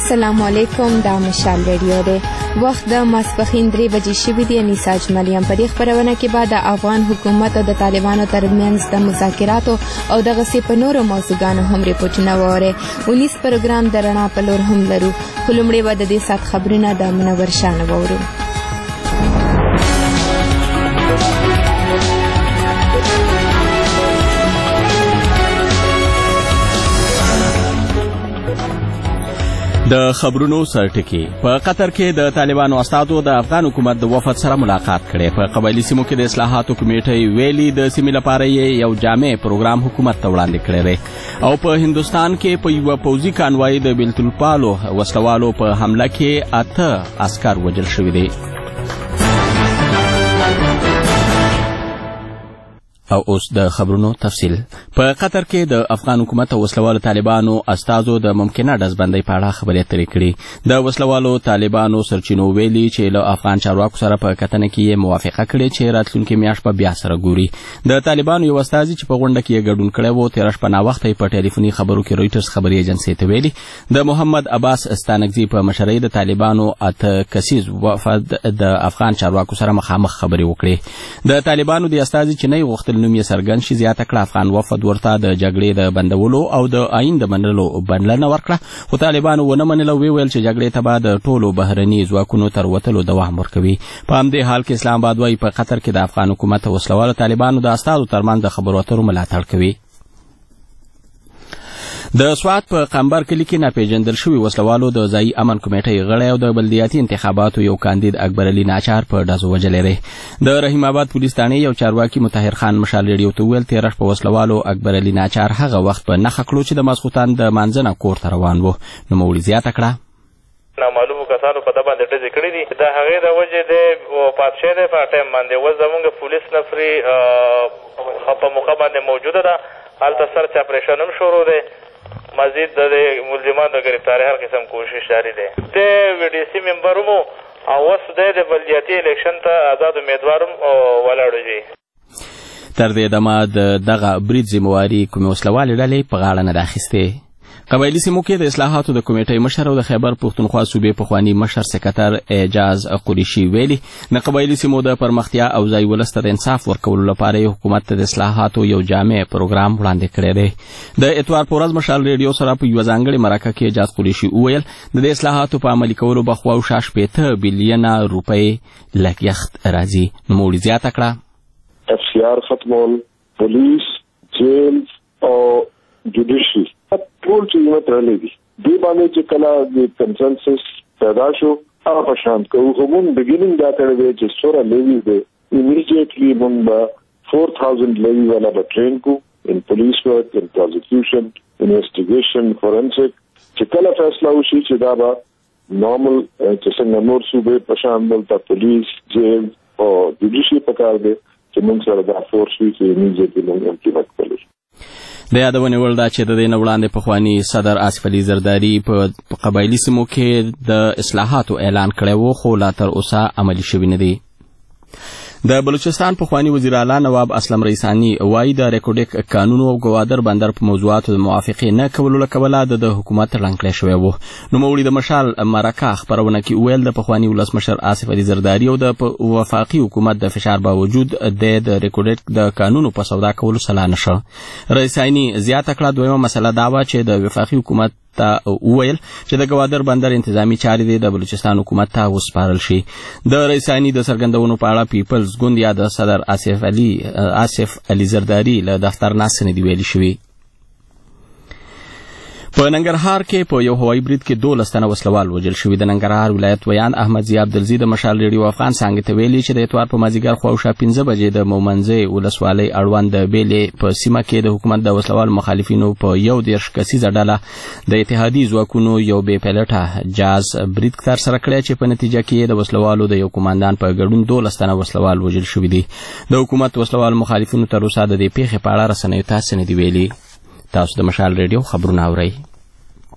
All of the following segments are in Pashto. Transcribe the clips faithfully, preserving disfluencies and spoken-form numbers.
السلام علیکم، دا مشال ریډیو دی. وخت د ماسپښین درې بجې شوي دي. انیسا اجمل یم. په دې خپرونه کې به د افغان حکومت او د طالبانو ترمنځ د مذاکراتو او دغسې په نورو موضوعګانو هم ریپورټونه واورئ. ونیس پروګرام د رڼا په لور هم لرو، خو لومړی به د دې ساعت خبرونه د منور شاه نه واورو. د خبرونو سرټکی. په قطر کې د طالبانو استازو د افغان حکومت د وفد سره ملاقات کړي. په قبایلي سیمو کې د اصلاحاتو کمیټې ویلي د سیمې لپاره یو جامع پروګرام حکومت ته وړاندې کړی دی. او په هندوستان کې په یوه پوځي کانوای د بیلتالپالو وسلوالو په حمله کې اته عسکر وژل شوي دي. او اوس د خبرونو تفصیل. په قطر کې د افغان حکومت او وسلوالو طالبانو استازو د ممکنه ډزبندۍ په اړه خبرې اترې کړي. د وسلوالو طالبانو سرچینو ویلي چې له افغان چارواکو سره په کتنه کې یې موافقه کړې چې راتلونکې میاشت به بیا سره ګوري. د طالبانو یو استازي چې په غونډه کې یې ګډون کړی و، تېره شپه ناوخته په ټلیفوني خبرو کې رویټرز خبري ایجنسۍ ته ویلي د محمد عباس ستانکزي په مشرۍ د طالبانو اته کسیز وفد د افغان چارواکو سره مخامخ خبرې وکړې. د طالبانو د استازي چې نه غوښتل نوم یې څرګند شي، زیاته کړه افغان وفد ورته د جګړې د بندولو او د آئین د منلو بلنه ورکړه، خو طالبانو ونه منله. ویل چې جګړې ته به د ټولو بهرني ځواکونو تر وتلو دوام ورکوي. په همدې حال کې اسلام آباد وايي په قطر کې د افغان حکومت او وسلوالو طالبانو د استازو ترمنځ د خبرو اترو ملاتړ کوي. د سوات په قمبر کلي کې ناپېژندل شوي وسلوالو د ځایي امن کمیټې غړی او د بلدیاتي انتخاباتو یو کاندید اکبر علي ناچار په ډزو وژلی دی. د رحیم آباد پولیس تانې یو چارواکي مطهر خان مشال ریډیو ته وویل تېره شپه وسلوالو اکبر علي ناچار هغه وخت په نښه کړو چې د ماسخوتن د مانځه نه کور ته روان و. نوموړي زیاته کړه نامعلومو کسانو په ده باندې ډزې کړي دي. د هغې د وجې دی وفات شوی دی په ټایم باندې. اوس زمونږ پولیس نفرې په موقع باندې موجوده ده. هلته سرچ اپریشن هم شروع دی. مزید د ملزمانو د گرفتارۍ هر قسم کوشش جاري دی. د وی ډي سي ممبر هم او اوس دی د بلدیاتي الیکشن ته آزاد امیدوار هم ولاړ دی. تر دې دمه د دغه برید ذمهواري کومې وسلوالې ډلې په غاړه نه ده اخیستې. قبایلي سیمو کې د اصلاحاتو د کمیټې مشر او د خیبر پښتونخوا صوبې پخواني مشر سکرټر اعجاز قریشي ویلي د قبایلي سیمو د پرمختیا او ځای ولس ته د انصاف ورکولو لپاره حکومت ته د اصلاحاتو یو جامع پروګرام وړاندې کړی دی. د اتوار په ورځ مشال ریډیو سره په یوه ځانګړې مرکه کې اعجاز قریشي وویل د دې اصلاحاتو په عملي کولو به خواوشا شپېته بیلیونه روپۍ لګښت راځي. نوموړي زیاته کړه اف سی آر ختمول، پولیس، جیل او جوډیشي ټول چیزونه تړلې دي. دې باندې چې کله د کنسنسس پیدا شو هغه په شان کوو. خو مونږ بګیننګ دا کړی دی چې څومره لیوي دی امیډیټلی مونږ به فور تھاؤزنډ لیوي والا به ټرین کو ان پولیس ورک، ان پروزیکیوشن، انویسټیګیشن، فورنسک. چې کله فیصله وشي چې دا به نارمل چې څنګه نور صوبې په شان دلته پولیس، جیل او جوډیشي پکار دی چې مونږ سره دا فورس وي چې امیډیټلی مونږ امپلیمنټ کړو. د یادونې وړ ده چې د دې نه وړاندې پخواني صدر آصف علي زرداري په قبایلي سیمو کې د اصلاحاتو اعلان کړی و، خو لا تر اوسه عملي شوي نه دي. د بلوچستان پخواني وزیر اعلی نواب اسلم ریسانی وایي د ریکوډیک قانون او ګوادر بندر په موضوعاتو د موافقې نه کولو له کبله د حکومت ړنګ کړی شوی و. نوموړي د مشال مرکه خپرونه کې وویل د پخواني ولسمشر آصف علي زرداري او د وفاقي حکومت د فشار باوجود د ریکوډیک د قانونو په سودا کولو سلا نشه. ریسانی زیاته کړه دویمه مسله دا وه چې د وفاقي حکومت ته وویل چې د ګوادر بندر انتظامی چارې د بلوچستان حکومت ته وسپارل شي. د رئیسانی د څرګندونو په اړه پیپلز ګوند یا د صدر آصف علي آصف علي زرداري له دفتر نه څه نه دي ویلي شوي. په ننګرهار کې په یو هوایي برید کې دولس تنه وسلوال وژل شوي. د ننګرهار ولایت ویان احمد ضیا عبدالزي د مشال ریډیو افغان څانګې ته ویلي چې د اتوار په مازدیګر خواوشا پنځه بجې د مومنځۍ ولسوالۍ اړوند د بیلې په سیمه کې د حکومت د وسلوالو مخالفینو په یو دېرش کسیزه ډله د اتحادي ځواکونو یو بې پیلټه جاز برید ترسره کړی چې په نتیجه کې د وسلوالو د یو قماندان په ګډون دولس تنه وسلوال وژل شوي دي. د حکومت وسلوالو مخالفینو تر اوسه د دې پیښې په اړه رسنیو ته څه نه دي ویلي. تاسو د مشال ریډیو خبرونه اورئ.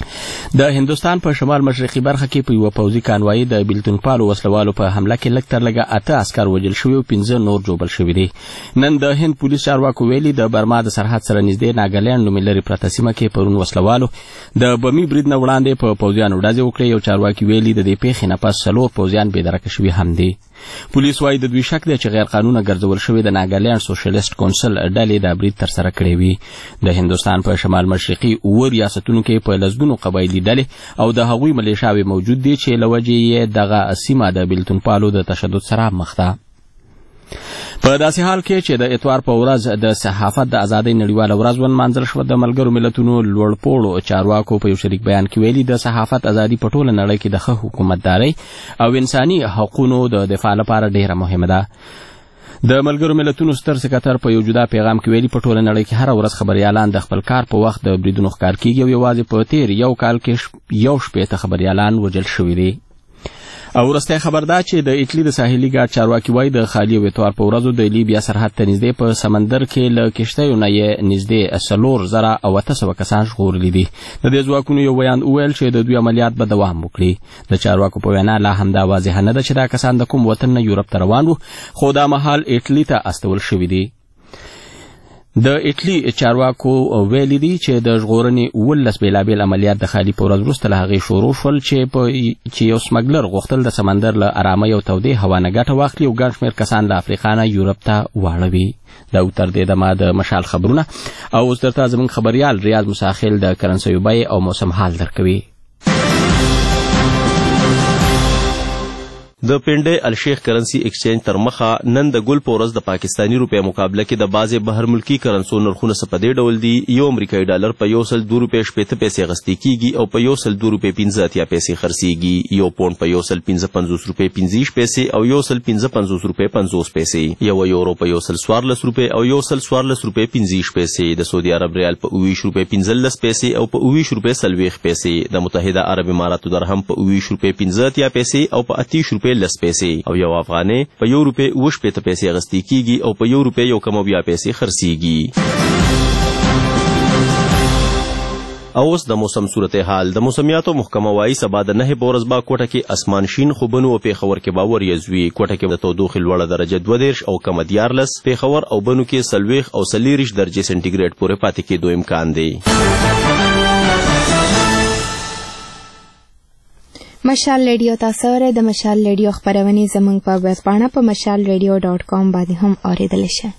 د هندوستان په شمال مشرقي برخه کې په یو پوځي کانوایي د بیلتون پالو وسلوالو په حمله کې لږ تر لږه اته عسکر وژل شوي او پنځه نور ژوبل شوي دي. نن د هند پولیس چارواکو ویلي د برما د سرحد سره نږدې ناګالینډ نومې لرې پرته سیمه کې پرون وسلوالو د بمي برید نه وړاندې په پوځیانو ډزې وکړې. یو چارواکي ویلي د دې پیښې نه پس څلور پوځیان بېدرکه شوي هم دي. پولیس وايي د دوی شک دی چې غیر قانونه ګرځول شوي د ناګالینډ سوشلیست کونسل ډلې دا برید ترسره کړی وي. د هندوستان په شمال مشرقي اووه ریاستونو کې په لسګونو قبایلي ډلې او د هغوی ملیشاوې موجود دي چې له وجې یې دغه سیمه د بیلتون پالو د تشدد سره مخ ده. په داسې حال کې چې د اتوار په ورځ د صحافت د ازادۍ نړیواله ورځ ونمانځل شوه، د ملګرو ملتونو لوړپوړو چارواکو په یو شریک بیان کې ویلي د صحافت ازادي په ټوله نړۍ کې د ښه حکومتدارۍ او انساني حقونو د دفاع لپاره ډېره مهمه ده. د ملګرو ملتونو ستر سکرتر په یو جدا پیغام کې ویلي په ټوله نړۍ کې هره ورځ خبریالان د خپل کار په وخت د بریدونو ښکار کیږي او یوازې په تیر یو کال کې یو شپېته خبریالان وژل شوي دي. او وروستی خبر دا چې د ایټلي د ساحلي ګارد چارواکي وایي د خالي او اتوار په ورځو د لیبیا سرحد ته نږدې په سمندر کې له کښتیو نه یې نږدې څلور زره او اته سوه کسان ژغورلي دي. د دې ځواکونو یو ویاند وویل چې د دوی عملیات به دوام وکړي. د چارواکو په وینا لا هم دا واضحه نه ده چې دا کسان د کوم وطن نه یورپ ته روان وو، خو دا مهال ایټلي ته استول شوي دي. د ایټلي چارواکو ویلي دي چې د ژغورنې اوولس بېلابېل عملیات د خالي په ورځ وروسته له هغې شروع شول چې په چې یو سمګلر غوښتل د سمندر له ارامۍ او تودې هوا نه ګټه واخلي او ګڼ شمېر کسان له افریقا نه یورپ ته واړوي. دا تر دې دمه د مشال خبرونه او اوس درته زموږ خبریال ریاض مساخیل د کرنسیو بیې او موسم حال درکوي. د پنډې الشیخ کرنسی ایکسچینج تر مخه نن د ګل په ورځ د پاکستانی روپیا مقابله کې د بعضې بهر ملکي کرنسو نرخونه څه په دې ډول دي. یو امریکایي ډالر په یو سل دوه روپۍ شپېته پیسې اخیستل کېږي او په یو سل دوه روپۍ پنځه اتیا پیسې خرڅېږي. یو پونډ په یو سل پنځه پنځوس روپۍ پنځه ویشت پیسې او یو سل پنځه پنځوس روپۍ پنځوس پیسې. یو یورو په یو سل څوارلس روپۍ او یو سل څوارلس روپۍ پنځه ویشت پیسې. د سعودي عرب ریال په اوه ویشت روپۍ پنځلس پیسې او په اوه ویشت روپۍ څلوېښت پیسې. د متحده عرب اماراتو درهم په اوه ویشت روپۍ پنځه اتیا پیسې او په اته ویشت روپۍ لس پیسې. او یو افغانۍ په یو روپۍ اوه شپېته پیسې اخیستل کېږي او په یو روپۍ یو کم اویا پیسې خرڅېږي. او اوس د موسم صورتحال. د موسمیاتو محکمه وایي سبا د نهې په ورځ به کوټه کې اسمان شین خو بنو او پیښور کې به وریځ وي. کوټه کې د تودوخې لوړه درجه دوه دېرش او کمه دیارلس، پیښور او بنو کې څلوېښت او څلېرویشت درجې سنټیګریډ پورې پاتې کېدو امکان دی. مشال ریډیو تاسو اورئ. د مشال ریډیو خپرونې زموږ په ویب پاڼه په مشال ریډیو ډاټ کام باندې هم اورېدلی شئ.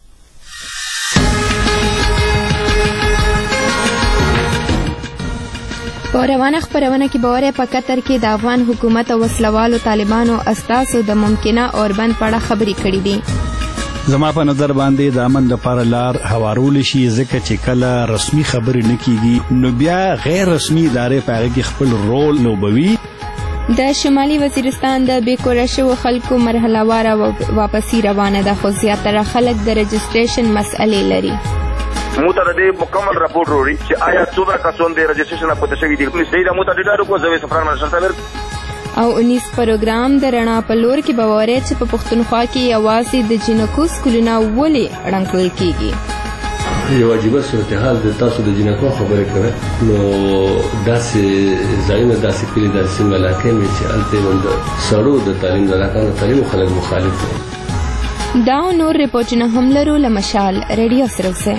په روانه خپرونه کې به اورئ په قطر کې د افغان حکومت او وسلوالو طالبانو استازو د ممکنه اوربند په اړه خبرې کړې دي. زما په نظر باندې د امن لپاره لار هوارول شي، ځکه چې کله رسمي خبرې نه کیږي نو بیا غیر رسمي ادارې په هغه کې خپل رول لوبوي. د شمالي وزیرستان د بیکوره شوو خلکو مرحله واره واپسی روانه ده، خو زیاتره خلک د رجسټریشن مسئلې لري. موږ ته د مکمل راپور وروړي چې آیا څومره کسان د رجسټریشن پته شوي دي. مستې موږ ته ډېر کو زوی سفران مرشد صاحب او انیس پروګرام د رڼا په لور کې به واره چې په پښتونخوا کې یوازې د جنکو سکولونه ولې ړنګ کړل کېږي. یو عجیبه صورتحال د تاسو د جنکو خبرې کوئ نو داسې ځایونه داسې کلي داسې سیمه علاقې مې چې هلته د سړو د تعلیم د علاقانو تعلیمو خلک مخالف دي. دا نور ریپورټونه هم لرو. له مشال ریډیو سره اوسئ.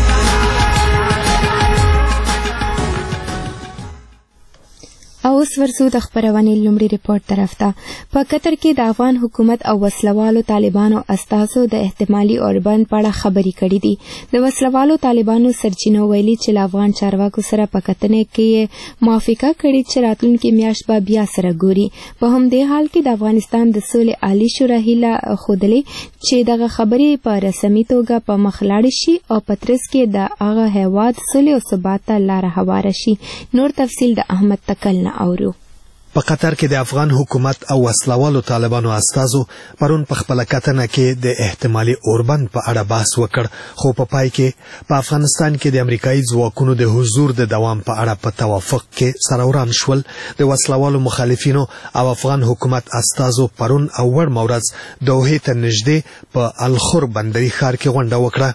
او اوس ورسو د خپرونې لومړي ریپورټ طرف ته. په قطر کې د افغان حکومت او وسلوالو طالبانو استازو د احتمالي اوربند په اړه خبرې کړې دي. د وسلوالو طالبانو سرچینو ویلي چې له افغان چارواکو سره په کتنې کې موافقه کړې چې راتلونکې میاشت به بیا سره ګوري. په همدې حال کې د افغانستان د سولې عالي شورا هیله ښودلې چې دغه خبرې په رسمي توګه په مخ لاړې شي او په ترڅ کې د هغه هیواد سولې او ثبات ته لاره هواره شي. نور تفصیل د احمد تکل نه اورو. په قطر کې د افغان حکومت او وسلوالو طالبانو استازو پرون په خپل کتنه کې د احتمالي اوربند په اړه بحث وکړ، خو په پای کې په افغانستان کې د امریکایي ځواکونو د حضور د دوام په اړه په توافق کې سره وران شول. د وسلوالو مخالفینو او افغان حکومت استازو پرون او ور مورز دوحې ته نږدې په الخور بندري ښار کې غونډه وکړه.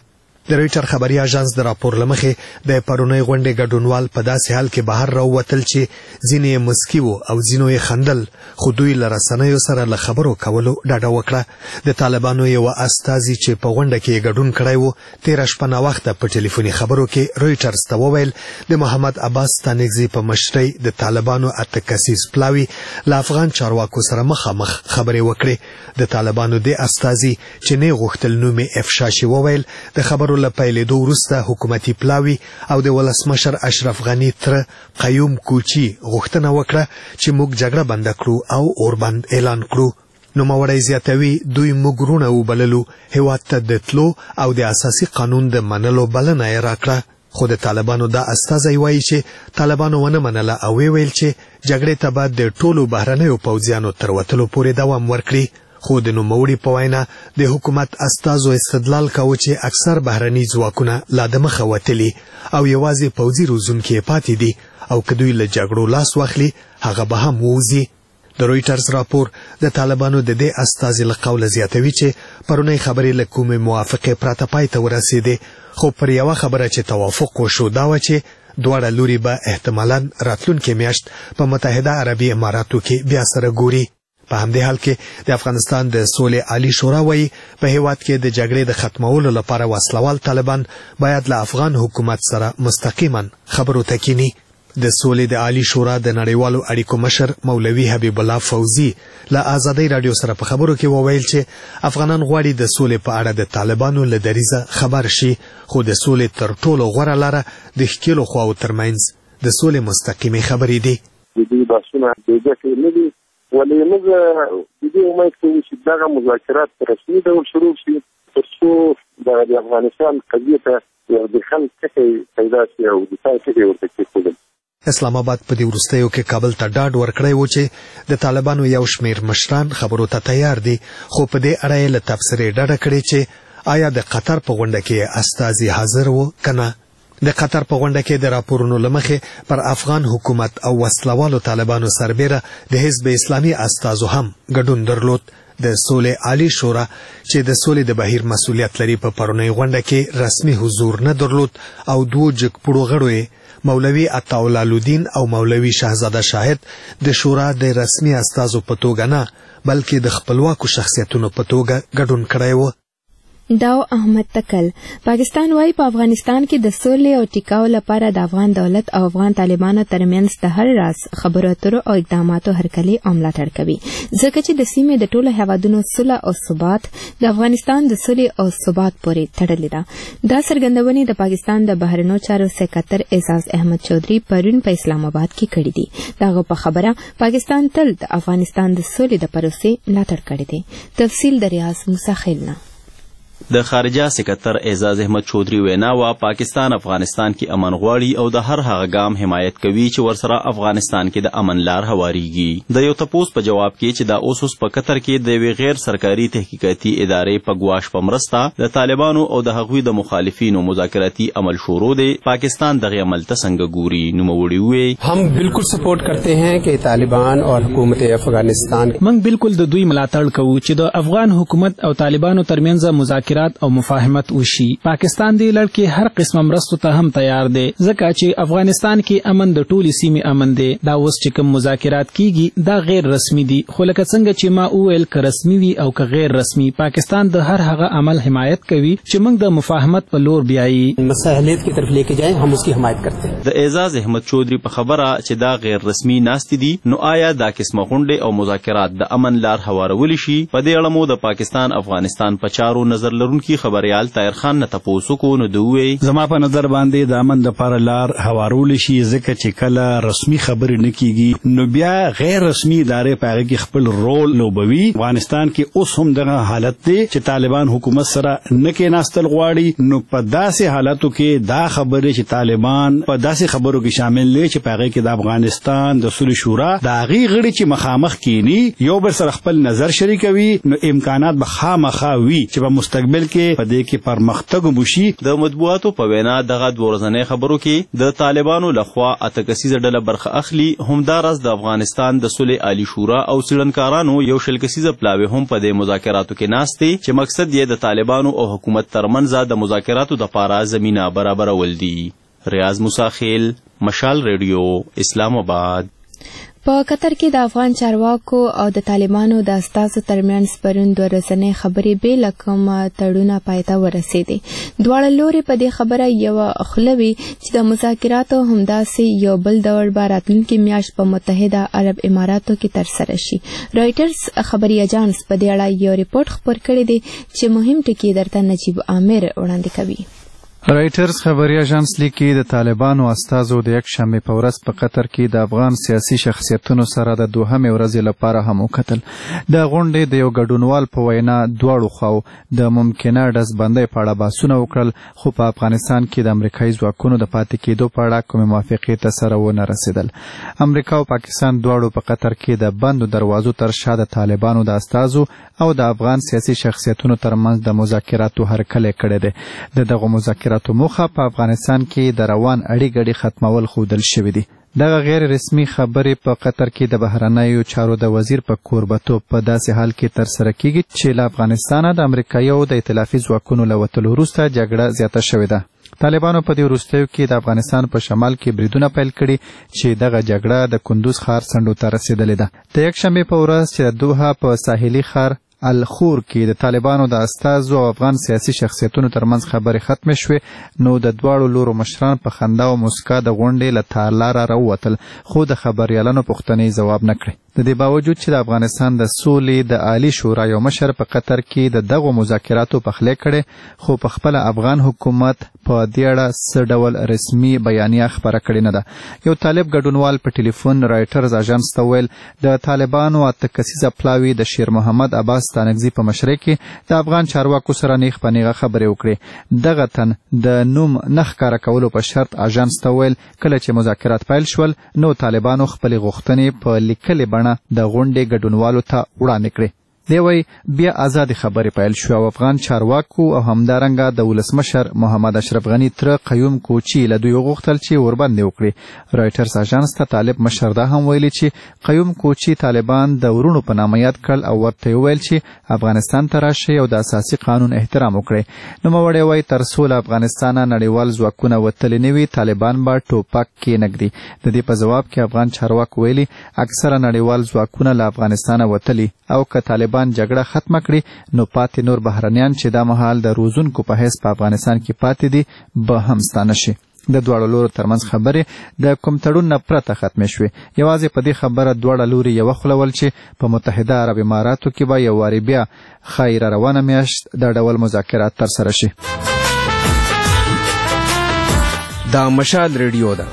د رويټر خبري اژانس د راپور لمخې د پرونی غونډې ګډونوال په داسې حال کې بهر راووتل چې ځینې مسکی وو او ځینو یې خندل، خو دوی له رسنیو سره له خبرو کولو ډډه وکړه. د طالبانو یو استازي چې په غونډه کې ګډون کړی وو تېره شپه ناوخته په ټلیفوني خبرو کې رويټرز ته وویل د محمد عباس ستانکزي په مشرۍ د طالبانو اته کسیز پلاوي له افغان چارواکو سره مخامخ خبرې وکړې. د طالبانو د استازي چې نه غوښتل نوم افشا شي وویل د خبرو له پیلېدو وروسته حکومتي پلاوي او د ولسمشر اشرف غني تر قیوم کوچی غوښتنه وکړه چې موږ جګړه بند کړو او اوربند اعلان کړو. نوموړی زیاتوي دوی موږ رونه وبللو، هېواد ته د تلو او د اساسي قانون د منلو بلنه یې راکړه. خو د طالبانو دا استازی وایي چې طالبانو ونه منله او ویل چې جګړې ته به د ټولو بهرنیو پوځیانو تر وتلو پورې دوام ورکړي. خو د نوموړي په وینا د حکومت استازو استدلال کاوه چې اکثر بهرني ځواکونه لا د مخه وتلي او یوازې پوځي روزونکي پاتې دي او که دوی له جګړو لاس واخلي هغه به هم ووځي. د رويټرز راپور د طالبانو د دې استازي له قوله زیاتوي چې پرونی خبرې له کومې موافقې پرته پای ته ورسېدې، خو پر یوه خبره چې توافق وشو دا و چې دواړه لوري به احتمالاً راتلونکې میاشت په متحده عربي اماراتو کې بیا سره ګوري. په همدې حال کې د افغانستان د سولې عالی شورا وایي په هیواد کې د جګړې د ختمولو لپاره وسلوال طالبان باید له افغان حکومت سره مستقیما خبرو ته کینی. د سولې د عالی شورا د نړیوالو اړیکو مشر مولوي حبیب الله فوزي له آزادۍ رادیو سره په خبرو کې وویل چې افغانان غواړي د سولې په اړه د طالبانو له دریځه خبر شي، خو د سولې تر ټولو غوره لاره د ښکېلو خواو ترمنځ د سولې مستقیمې خبرې دي. د دې بحثونه د ګټې نه دي، ولې موږ د دې امید کوو چې دغه مذاکرات په رسمي ډول شروع شي تر څو د افغانستان قضیې ته یو د خل ټکی پیدا شي او د ځای ټکی ورته کېښودل. اسلام آباد په دې وروستیو کې کابل ته ډاډ ورکړی و چې د طالبانو یو شمېر مشران خبرو ته تیار دي، خو په دې اړه یې له تبصرې ډډه کړې چې آیا د قطر په غونډه کې استازي حاضر و که نه. د قطر په غونډه کې د راپورونو له مخې پر افغان حکومت او وسلوالو طالبانو سربیره د حزب اسلامي استازو هم ګډون درلود. د سولې عالی شورا چې د سولې د بهیر مسؤلیت لري په پرونی غونډه کې رسمي حضور نه درلود او دوه جګپوړو غړو مولوي عطاءالله الدین او مولوي شهزاده شاهد د شورا د رسمي استازو په توګه نه بلکې د خپلواکو شخصیتونو په توګه ګډون کړی و. داو احمد تکل پاکستان وايي په افغانستان کې د سولې او ټیکاو لپاره د افغان دولت او افغان طالبانو ترمنځ د هر راز خبرو اترو او اقداماتو هرکلي او ملاتړ کوي، ځکه چې د سیمې د ټولو هیوادونو صلح او ثبات د افغانستان د صلح او ثبات پورې تړلې ده. دا څرګندونې د پاکستان د بهرنیو چارو سکرټر اعزاز احمد چودھری پرون په اسلام آباد کې کړې دي. دغه په خبره پاکستان تل د افغانستان د سولې د پروسې ملاتړ کړی دی. تفصیل د ریاض موسی خیلنا. د خارجه سکرټر اعزاز احمد چودھری وینا وا پاکستان افغانستان کې امن غواړي او د هر هغه ګام حمایت کوي چې ورسره افغانستان کې د امن لار هواریږي. د یو تپوس په جواب کې چې د اوسوس په قطر کې د وی غیر سرکاري تحقیقاتي ادارې په ګواښ په مرسته د طالبانو او د هغوی د مخالفینو مذاکراتي عمل شروع دی، پاکستان دغه عمل ته څنګه ګوري؟ نوموړي وی हम बिल्कुल सपोर्ट करते हैं कि तालिबान और हुकूमत अफगानिस्तान موږ بالکل د دوی ملاتړ کوو چې د افغان حکومت او طالبانو ترمنځ مذاکرات او مفاهمت وشي. پاکستان دی لړ کې هر قسم مرستو ته هم تیار دی، ځکه چې افغانستان کې امن د ټولي سیمې امن دی. دا اوس چې کوم مذاکرات کیږي دا غیر رسمي دي، خو لکه څنګه چې ما وویل که رسمي وي او که غیر رسمي، پاکستان د هر هغه عمل حمایت کوي چې موږ د مفاهمت په لور بیایي مصالحت کی طرف لیکے جائیں، हम उसकी حمایت کرتے ہیں. د اعزاز احمد چودھری په خبره چې دا غیر رسمي ناستې دي، نو آیا دا قسمه غونډې او مذاکرات د امن لار هوارولی شي؟ په دې اړه مو د پاکستان افغانستان په چارو نظر لرونکي خبريال طاهر خان نه تاسو کو نو دوی زما په نظر باندې د امن لپاره لار هوارول شي، ځکه چې کله رسمي خبرې نه کیږي نو بیا غیر رسمي ادارې په هغه کې خپل رول لوبوي. افغانستان کې اوس هم دغه حالت دی چې طالبان حکومت سره نه کې ناستل غواړي، نو په داسې حالاتو کې دا خبرې چې طالبان په داسې خبرو کې شامل دي چې په هغه کې د افغانستان د صلح شورا د هغې غړي چې مخامخ کینی یو بل سره خپل نظر شریکوي، نو امکانات به خامخا وي چې په مستقبل مستقبل کې په دې کې پرمختګ وشي. د مطبوعاتو په وینا دغه دوه ورځنۍ خبرو کې د طالبانو لخوا اته کسیزه ډله برخه اخلي. همداراز د افغانستان د صلح عالی شورا او څېړنکارانو یو شل کسیزه پلاوی هم په دې مذاکراتو کې ناست دي چې مقصد یې د طالبانو او حکومت ترمنځ د مذاکراتو دپاره زمینه برابرول دي. ریاض موسیخیل، مشال ریډیو، اسلام آباد. په قطر کې د افغان چارواکو او د طالبانو د استازو ترمنځ پرون دوه ورځنۍ خبرې بې له کوم تړونه پای ته ورسېدې. دواړه لوري په دې خبره یوه خوله وي چې د مذاکراتو همداسې یو بل ډول به راتلونکې میاشت په متحده عرب اماراتو کې ترسره شي. رایټرز خبري اجانس په دې اړه یو ریپورت خپور کړی دی چې مهم ټکي درته نجیب عامر وړاندې کوي. رایټرز خبري اژانس لیکي د طالبانو استازو د یک شنبې په ورځ په قطر کې د افغان سیاسي شخصیتونو سره د دوهمې ورځې لپاره هم وکتل. د غونډې د یو ګډونوال په وینا دواړو خواو د ممکنه ډزبندۍ په اړه بحثونه وکړل، خو په افغانستان کې د امریکایي ځواکونو د پاتې کېدو په اړه کومې موافقې ته سره ونه رسېدل. امریکا او پاکستان دواړو په قطر کې د بندو دروازو تر شا د طالبانو د استازو او د افغان سیاسي شخصیتونو ترمنځ د مذاکراتو هرکلی کړی دی. د دغو مذاکراتو موخه په افغانستان کې د روان اړې ګډې ختمول ښودل شوي دي. دغه غیر رسمي خبرې په قطر کې د بهرنیو چارو د وزیر په کوربتوب په داسې حال کې ترسره کیږي چې له افغانستانه د امریکایي او د ائتلافي ځواکونو له وتلو وروسته جګړه زیاته شوې ده. طالبانو په دې وروستیو کې د افغانستان په شمال کې بریدونه پیل کړي چې دغه جګړه د کندوز ښار څنډو ته رسېدلې ده. د یکشنبې په ورځ چې د دوحه په ساحلي ښار الخور کې د طالبانو د استازو او افغان سیاسي شخصیتونو ترمنځ خبرې ختمې شوې، نو د دواړو لورو مشران په خندا او مسکا د غونډې له تالاره راووتل، خو د خبریالانو پوښتنې ځواب نه کړې. د دې باوجود چې د افغانستان د سولې د عالی شورا یو مشر په قطر کې د دغو مذاکراتو پخلی کړې، خو په خپله افغان حکومت په دې اړه څه ډول رسمي بیانیه خپره کړې نه ده. یو طالب ګډونوال په ټلیفون رایټرز اژانس ته ویل د طالبانو اته کسیزه پلاوي د شیر محمد عباس ستانکزي په مشرۍ کې د افغان چارواکو سره نیغ په نیغه خبرې وکړې. دغه تن د نوم نه ښکاره کولو په شرط اژانس ته ویل کله چې مذاکرات پیل شول نو طالبانو خپلې غوښتنې په لیکلې بڼه د غونډې ګډونوالو ته وړاندې کړې. دی وایي بیا ازادې خبرې پیل شو او افغان چارواکو او همدارنګه د ولسمشر محمد اشرف غني تره قیوم کوچي له دوی وغوښتل چې ورباندې وکړي. رایټرز اژانس ته طالب مشر دا هم ویلي چې قیوم کوچي طالبان د ورونو په نامه یاد کړل او ورته ویل چې افغانستان ته راشئ او د اساسي قانون احترام وکړئ. نوموړی وایي تر څو له افغانستانه نړیوال ځواکونه وتلي نه وي طالبان به ټوپک کېنږدي. د دې په ځواب کې افغان چارواکو ویلي اکثره نړیوال ځواکونه له افغانستانه وتلي او که طالبان جګړه ختمه کړي نو پاتې نور بهرنیان چې دا مهال د روزونکو په حیث په افغانستان کې پاتې دي به هم ستانه شي. د دواړو لورو ترمنځ خبرې د کوم تړون نه پرته ختمې شوې. یوازې په دې خبره دواړه لوري یوه خوله ول چې په متحده عرب اماراتو کې به یو وارې بیا ښایي را روانه میاشت دا ډول مذاکرات ترسره شي. دا مشال ریډیو ده.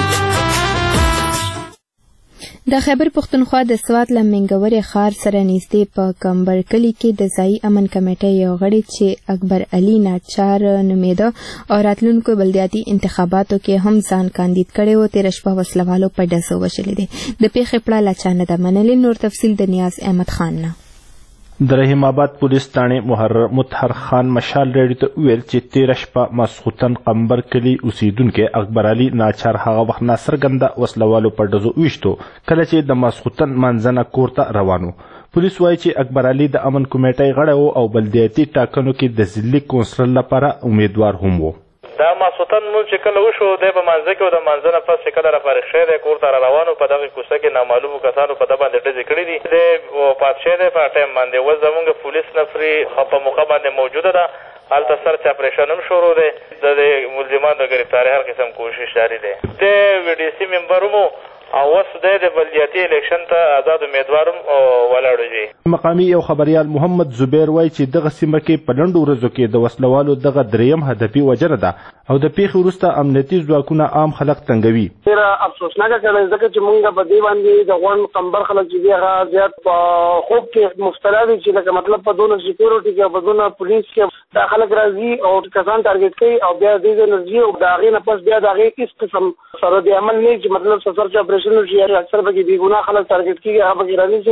د خیبر پښتونخوا د سوات له منګورې ښار سره نږدې په کمبر کلي کې د ځایي امن کمیټې یو غړی چې اکبر علي ناچار نومیده او راتلونکو بلدیاتي انتخاباتو کې هم ځان کاندید کړی و تېره شپه وسلوالو په ډزو وژلی دی. د پیښې پړه لا چا نه ده منلې. نور تفصیل د نیاز احمد خان نه. د رحیم آباد پولیس تاڼې مطهر خان مشال ریډیو ته وویل چې تېره شپه ماسخوتن قمبر کلي اوسیدونکی اکبر علي ناچار هغه وخت ناڅرګنده وسلوالو په ډزو ویشتو کله چې د ماسخوتن منځنه کور ته روان و. پولیس وایي چې اکبر علي د امن کمیټۍ غړی و او بلدیاتي ټاکنو کې د ضلعي کونسلر لپاره امیدوار هم و. دا ماسخوتن مونځ چې کله وشو دی په مانځه کې او د مانځه نه پس چې کله را فارغ شوی دی کور ته را روان و په دغې کوڅه کې نامعلومو کسانو په ده باندې ډزې کړي دي. دی پات شوی دی په ټایم باندې. اوس زمونږ پولیس نفري په موقع باندې موجوده ده. هلته سرچ اپریشن هم شروع دی. د دې ملزمانو د ګرفتارۍ هر قسم کوشش جاري دی. دی وي ډي سي ممبر هم او اوس دی د بلدیاتي الیکشن ته آزاد امیدوار هم ولاړ دی. مقامي یو خبریال محمد زبیر وایي چې دغه سیمه کې په لنډو ورځو کې د وسلوالو دغه دریم هدفي وجنه ده او د پیښې وروسته امنیتي ځواکونه عام خلک تنګوي. ډېره افسوسناکه کړی ځکه چې موږ په دې باندې د غونډ قمبر خلک چې دي هغه زیات په خوب کې مبتلا دي چې لکه مطلب په دونه سکیورټي کې په دونه پولیس کې دا خلک راځي او کسان ټارګېټ کوي او بیا دې نه ځي او د هغې نه پس بیا د هغې هېڅ قسم سره د عمل نه چې مطلب سرچ اپریشن وشي. اکثر پکې بې ګناه خلک ټارګېټ کېږي هغه پکې رانیسي.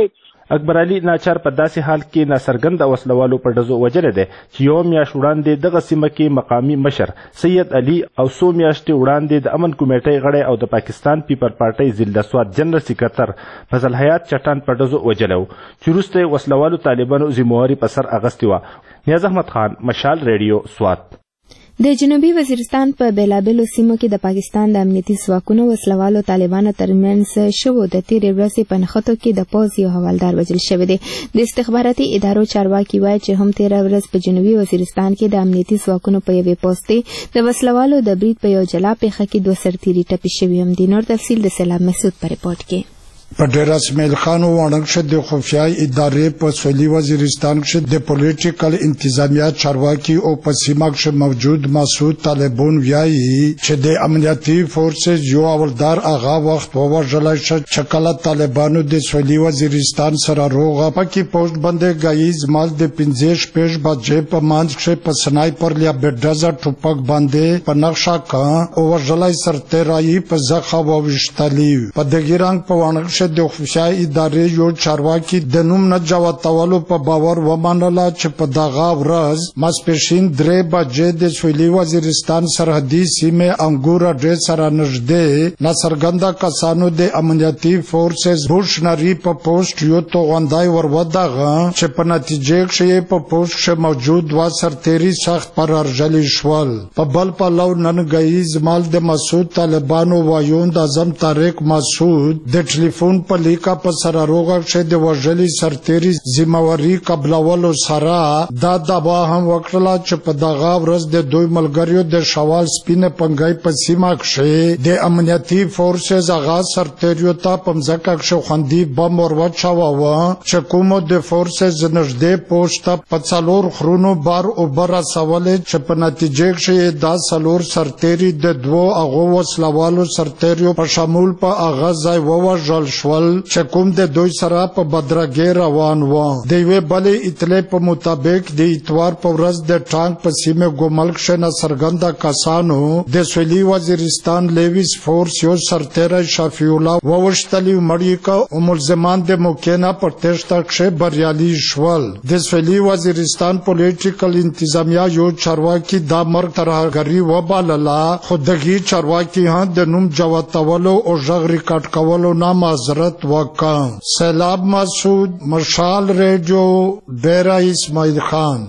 اکبر علي ناچار په داسې حال کې ناڅرګنده وسلوالو په ډزو وجلی دی چې یوه میاشت وړاندې دغه سیمه کې مقامي مشر سید علي او څو میاشتې وړاندې د امن کمیټۍ غړی او د پاکستان پیپل پارټۍ ضلع سوات جنرال سکرټر فضل حیات چټان په ډزو وجلی و چې وروسته یې وسلوالو طالبانو ذمهواري په سر اخیستې وه. نیاز احمد خان، مشال ریډیو، سوات. د جنوبي وزیرستان په بیلابیلو سیمو کې د پاکستان د امنیتي ځواکونو وسلوالو طالبانو ترمنځ شوو د تیرې ورځې په نښتو کې د پوځ یو حوالدار وژل شوی دی. د استخباراتي ادارو چارواکي وایي چې هم تیره ورځ په جنوبي وزیرستان کې د امنیتي ځواکونو په یوې پوستې د وسلوالو د برید په یو جلا پیښه کې دوه سرتیري ټپي شوي هم دي. نور تفصیل د سیلاب مسعود په رپورټ کې. په ډیر اسماعیل خان وانګ د خفیه ادارې په سویلي وزیرستان کې د پولیټیکل انتظامیه چارواکي او په سیمه کې موجود مسعود طالبون ویایي چې د امنیتي فورسز یو اولدار هغه وخت ووژل شو چې کله طالبانو د سویلي وزیرستان سره روغه پکې پوسټ باندې غایز مال د پنځه شپږ بجې په مانځ کې په سنایپر لیا بډزا ټوپک باندې په نقشه کا او وژلای سرترای په ځخه ووشتلی په دغه رنګ په وانګ د خفیه ادارې یو چارواکي د نوم نه جواتولو په باور ومنله چې په دغه ورځ ماسپښین درې بجې د سویلي وزیرستان سرحدي سیمې انګور اډرس سره نږدې ناڅرګنده کسانو د امنیتي فورسز بوشنری په پوسټ یو توغندای ورودغه چې په نتیجه کې په پوسټ کې موجود و سرتيري سخت پر ارجلی شول. په بل پلو نن غیز مال د مسعود طالبانو وایوند اعظم طارق مسعود د ټلیفون په لیکا په سره روغه چې د وژلي سرتيري ذمہواری قبلولو سره دا دعوا هم وکړه چې په دغه ورځ د دوی ملګریو د شوال سپینه پنګای په سیمه کې د امنیتي فورسز هغه سرتيريو ته په ځکه کې خوندي بم ورواچاوه چې کومو د فورسز نږدې پوسټ په څلور خرونو بار او بر سوال چې په نتیجه کې دا څلور سرتيري د دوو هغه وسلوالو سرتيريو په شمول په هغه ځای ووژل شول چې کوم د دوی سره په بدرګي روان و. د یوې بلې اطلاع په مطابق د اتوار په ورځ د ټانک په سیمه ګوملک شنه سرګنده کسانو د سویلي وزیرستان لیویس فورس یو سرتیری شفیع الله ووشتلی مړی کا او ملزمان د موکینا پر تشتا کې بریالي شول. د سویلي وزیرستان پولیټیکل انتظامیه یو چارواکي دا مرګ ترهګری وبالله خو دغه چارواکي هم د نوم جواتولو او ژغ ریکارډ کولو نه معذرت وکا. سیلاب مسعود، مشال ریڈیو، ډیرا اسماعیل خان.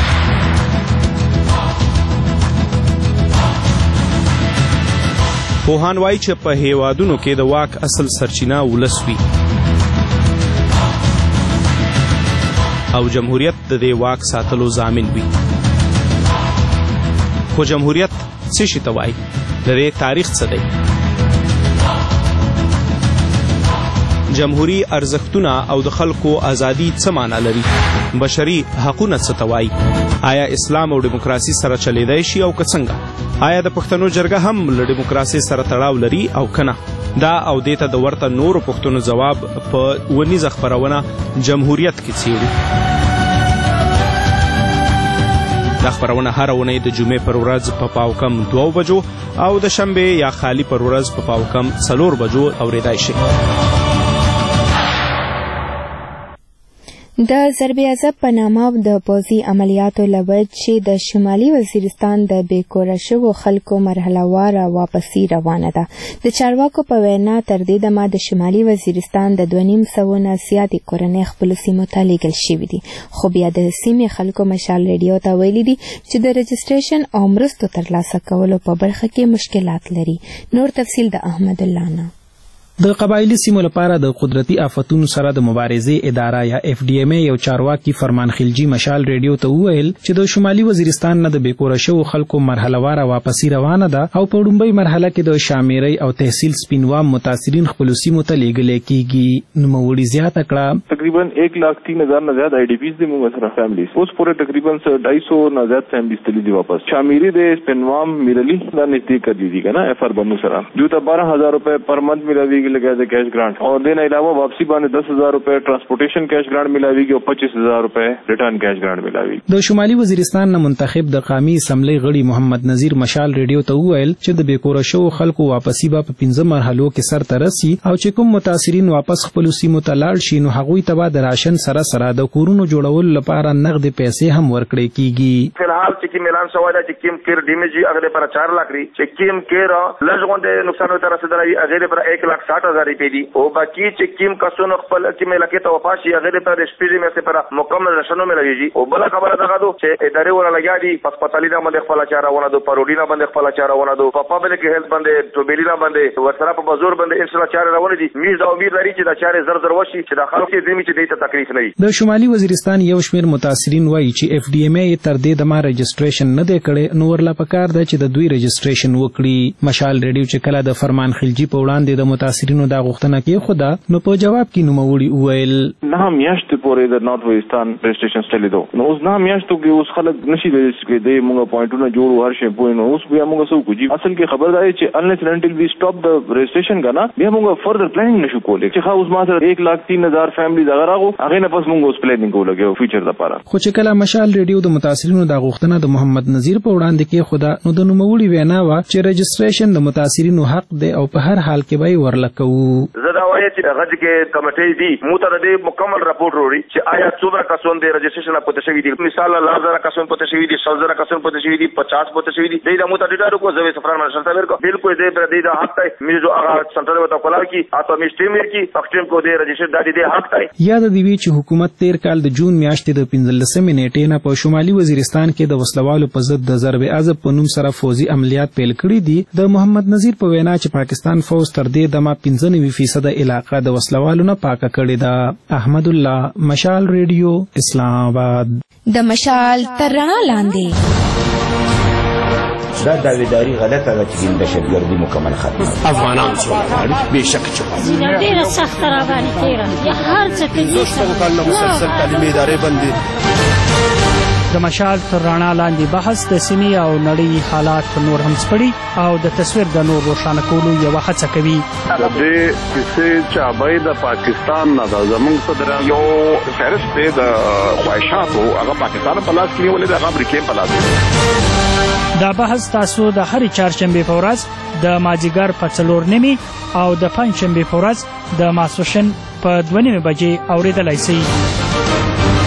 پوهان وایي چې په هیوادونو کې د واک اصل سرچینه ولس وي او جمهوریت د دې واک ساتلو ضامن وي. خو جمهوریت څه شي ته وایي؟ د دې تاریخ څه دی؟ جمهوری ارزښتونه او د خلکو ازادي څه معنا لري؟ بشري حقونه څه ته وایي؟ آیا اسلام او دیموکراسي سره چلیدای شي او که څنګه؟ آیا د پښتنو جرګه هم له دیموکراسي سره تړاو لري او کنه؟ دا او دیته د ورته نورو پښتنو جواب په ونیزه خبرونه جمهوریت کې څیړو. دا خبرونه هر ونې د جمعې پر ورځ په پاو کم دوه بجو او د شنبه یا خالی پر ورځ په پاو کم څلور بجو اوریدای شي. د ضرب عذاب په نامه د پوځي عملیاتو له وجې چې د شمالي وزیرستان د بېکوره شوو خلکو مرحله واره واپسي روانه ده. د چارواکو په وینا تر دې دمه د شمالي وزیرستان د دوه نیم سوو نه زیاتې کورنۍ خپلو سیمو ته لیږل شوي دي. خو بیا د سیمې خلکو مشال ریډیو ته ویلي دي چې د رجسټریشن او مرستو ترلاسه کولو په برخه کې مشکلات لري. نور تفصیل د احمد الله نه. د قبایلی سیمو لپاره د قدرتي آفتونو سره د مبارزې اداره یا اف ډي ام یو چارواکي فرمان خلجی مشال ریډیو ته وویل چې د شمالي وزیرستان نه د بیکوره شوو خلکو مرحله واره واپسی روانه ده او په لومړۍ مرحله کې د شامیري او تحصیل سپینوام متاثرین خپل سیمو ته لیږل کیږي. نوموړي زیاته کړه تقریبا एक लाख तीन हजार نه زیات آئی डी پیز دي موږ سره فیملیز اوس پورې تقریبا ढाई सौ نه زیات فیملیز تللی دي واپس. شامیری د سپینوام میرلی دا نږدې کړی دي کنه اف ار بنو سره جو ته بارہ ہزار روپے پر منتھ ملاویږي की लगा है कैश ग्रांट और देन अलावा वापसी बाने दस हजार रूपए ट्रांसपोर्टेशन कैश ग्रांट मिलावेगी और पच्चीस हजार रूपए रिटर्न कैश ग्रांट मिलावेगी. د شمالي وزیرستان نه منتخب د قومي اسمبلی غړي محمد نذیر مشال ریډیو ته وویل چې د بیکوره شو خلکو واپسی به په پنځه مرحلو کې سر ته رسي او چې کوم متاثرین واپس خپل سیمو ته لاړ شي نو هغوی ته به د راشن سره سره د کورونو جوړولو لپاره نقد پیسې هم ورکړي کیږي. فلحال چې کوم اعلان شوی دی چې کوم کیر ډیمیج هغه پر چار लाख ری چې کوم کیر لږ نقصان تر رسیدلی هغه پر एक लाख साठ हजार روپے دی او باقی چې کوم کسونو خپل کې ملکیت او پاشي هغه پر سپیډي مې پر مکمل راشنو ملويږي او بل خبره ده غو چې ادارې ولا لګیا دي هسپتالي نه باندې خپل چاره ونه دو پروډي نه باندې خپل چاره ونه دو په پابلیک هیلث باندې ټوبېلی نه باندې ورسره په بازور باندې ان شاء الله چاره روانه دي میز او امید لري چې دا چاره زر زر وشي چې د خلکو دې چې دې ته تکلیف نه وي. د شمالي وزیرستان یو شمېر متاثرین وایي چې اف ډي ایم ای تر دې د ما رجسټریشن نه دی کړی نو ورلا پکار ده چې د دوی رجسټریشن وکړي. مشال ریډیو چې کله د فرمان خلجی په وړاندې د متاثرینو دا غوښتنه کې خدا نو په جواب کې نوموړي وویل نه میاشتې پورې د نارث وزیرستان رجسټریشن چلی دو نو اوس نه میاشتو کې اوس خلک نشي رجسټر کېدای موږ پوینټونه جوړو هر شی پوینټ اوس بیا موږ سو کوجی اصل کې خبر ده چې انلیس انټل وی سټاپ د رجسټریشن غنا بیا موږ فردر پلانینګ نشو کولای چې خاص ما سره एक लाख तीन हजार فیملی دا غراغو هغه نه پس موږ اوس پلانینګ ولګو فیوچر لپاره. خو چې کله مشال ریډیو د متاثرینو دا غوښتنه د محمد نذیر په وړاندې کې خدا نو د نوموړي وینا وا چې رجسټریشن د متاثرینو حق دی او په هر حال کې به ورلکو. زدا وایي چې غږ کې کمیټې دي مترده مکمل راپورټ وروړي چې آیا څومره کسان د رجسټریشن پته شوی دي مثال الله زرا کسان پته شوی دي سل زرا کسان پته شوی دي پچاس پته شوی دي د مترده کو زوی سفران مرشد صاحب کو بالکل دې پر دې د حق دی میرو هغه سنټر وته کولا کی اته میشتیم کی پښتون کو دې رجسټر د دې حق دی. یاد دی وی چې حکومت تیر کال د جون میاشتې د پنځلسمې نیټې نه په شمالي وزیرستان کې د وسلوالو په ضد د ضرب عضب په نوم سره فوزي عملیات پیل کړي دي. د محمد نذیر په وینا چې پاکستان فوج تر دې دمه پنځه نوي فیصد علاقه د وسلوالو نه پاکه کړې ده. احمد الله مشال ریډیو اسلام آباد. د مشال تر رڼا لاندې دا داویداری غلطه ده چې د دهشتګردي مکمل ختمه افغانان څوک به شک چې ډیره سخت را باندې تیره یا هر څه کې کله مسلسل تعلیمي ادارې بندي د مشال تر رڼا لاندې بحث د سیمې او نړۍ حالات نور هم سپړي او د تصویر د نور روښانه کولو یو هڅه کوي. د دې کیسې چابای د پاکستان نه د زمونږ صدر یو فهرست دی د خواهشاتو هغه پاکستان په لاس کې ولې د امریکا په لاس کې. دا بحث تاسو د هرې چهارشنبې په ورځ د مازیګر په څلور نیمې او د پنجشنبې په ورځ د ماسپښین په دوه نیمې بجې اورېدلی شئ.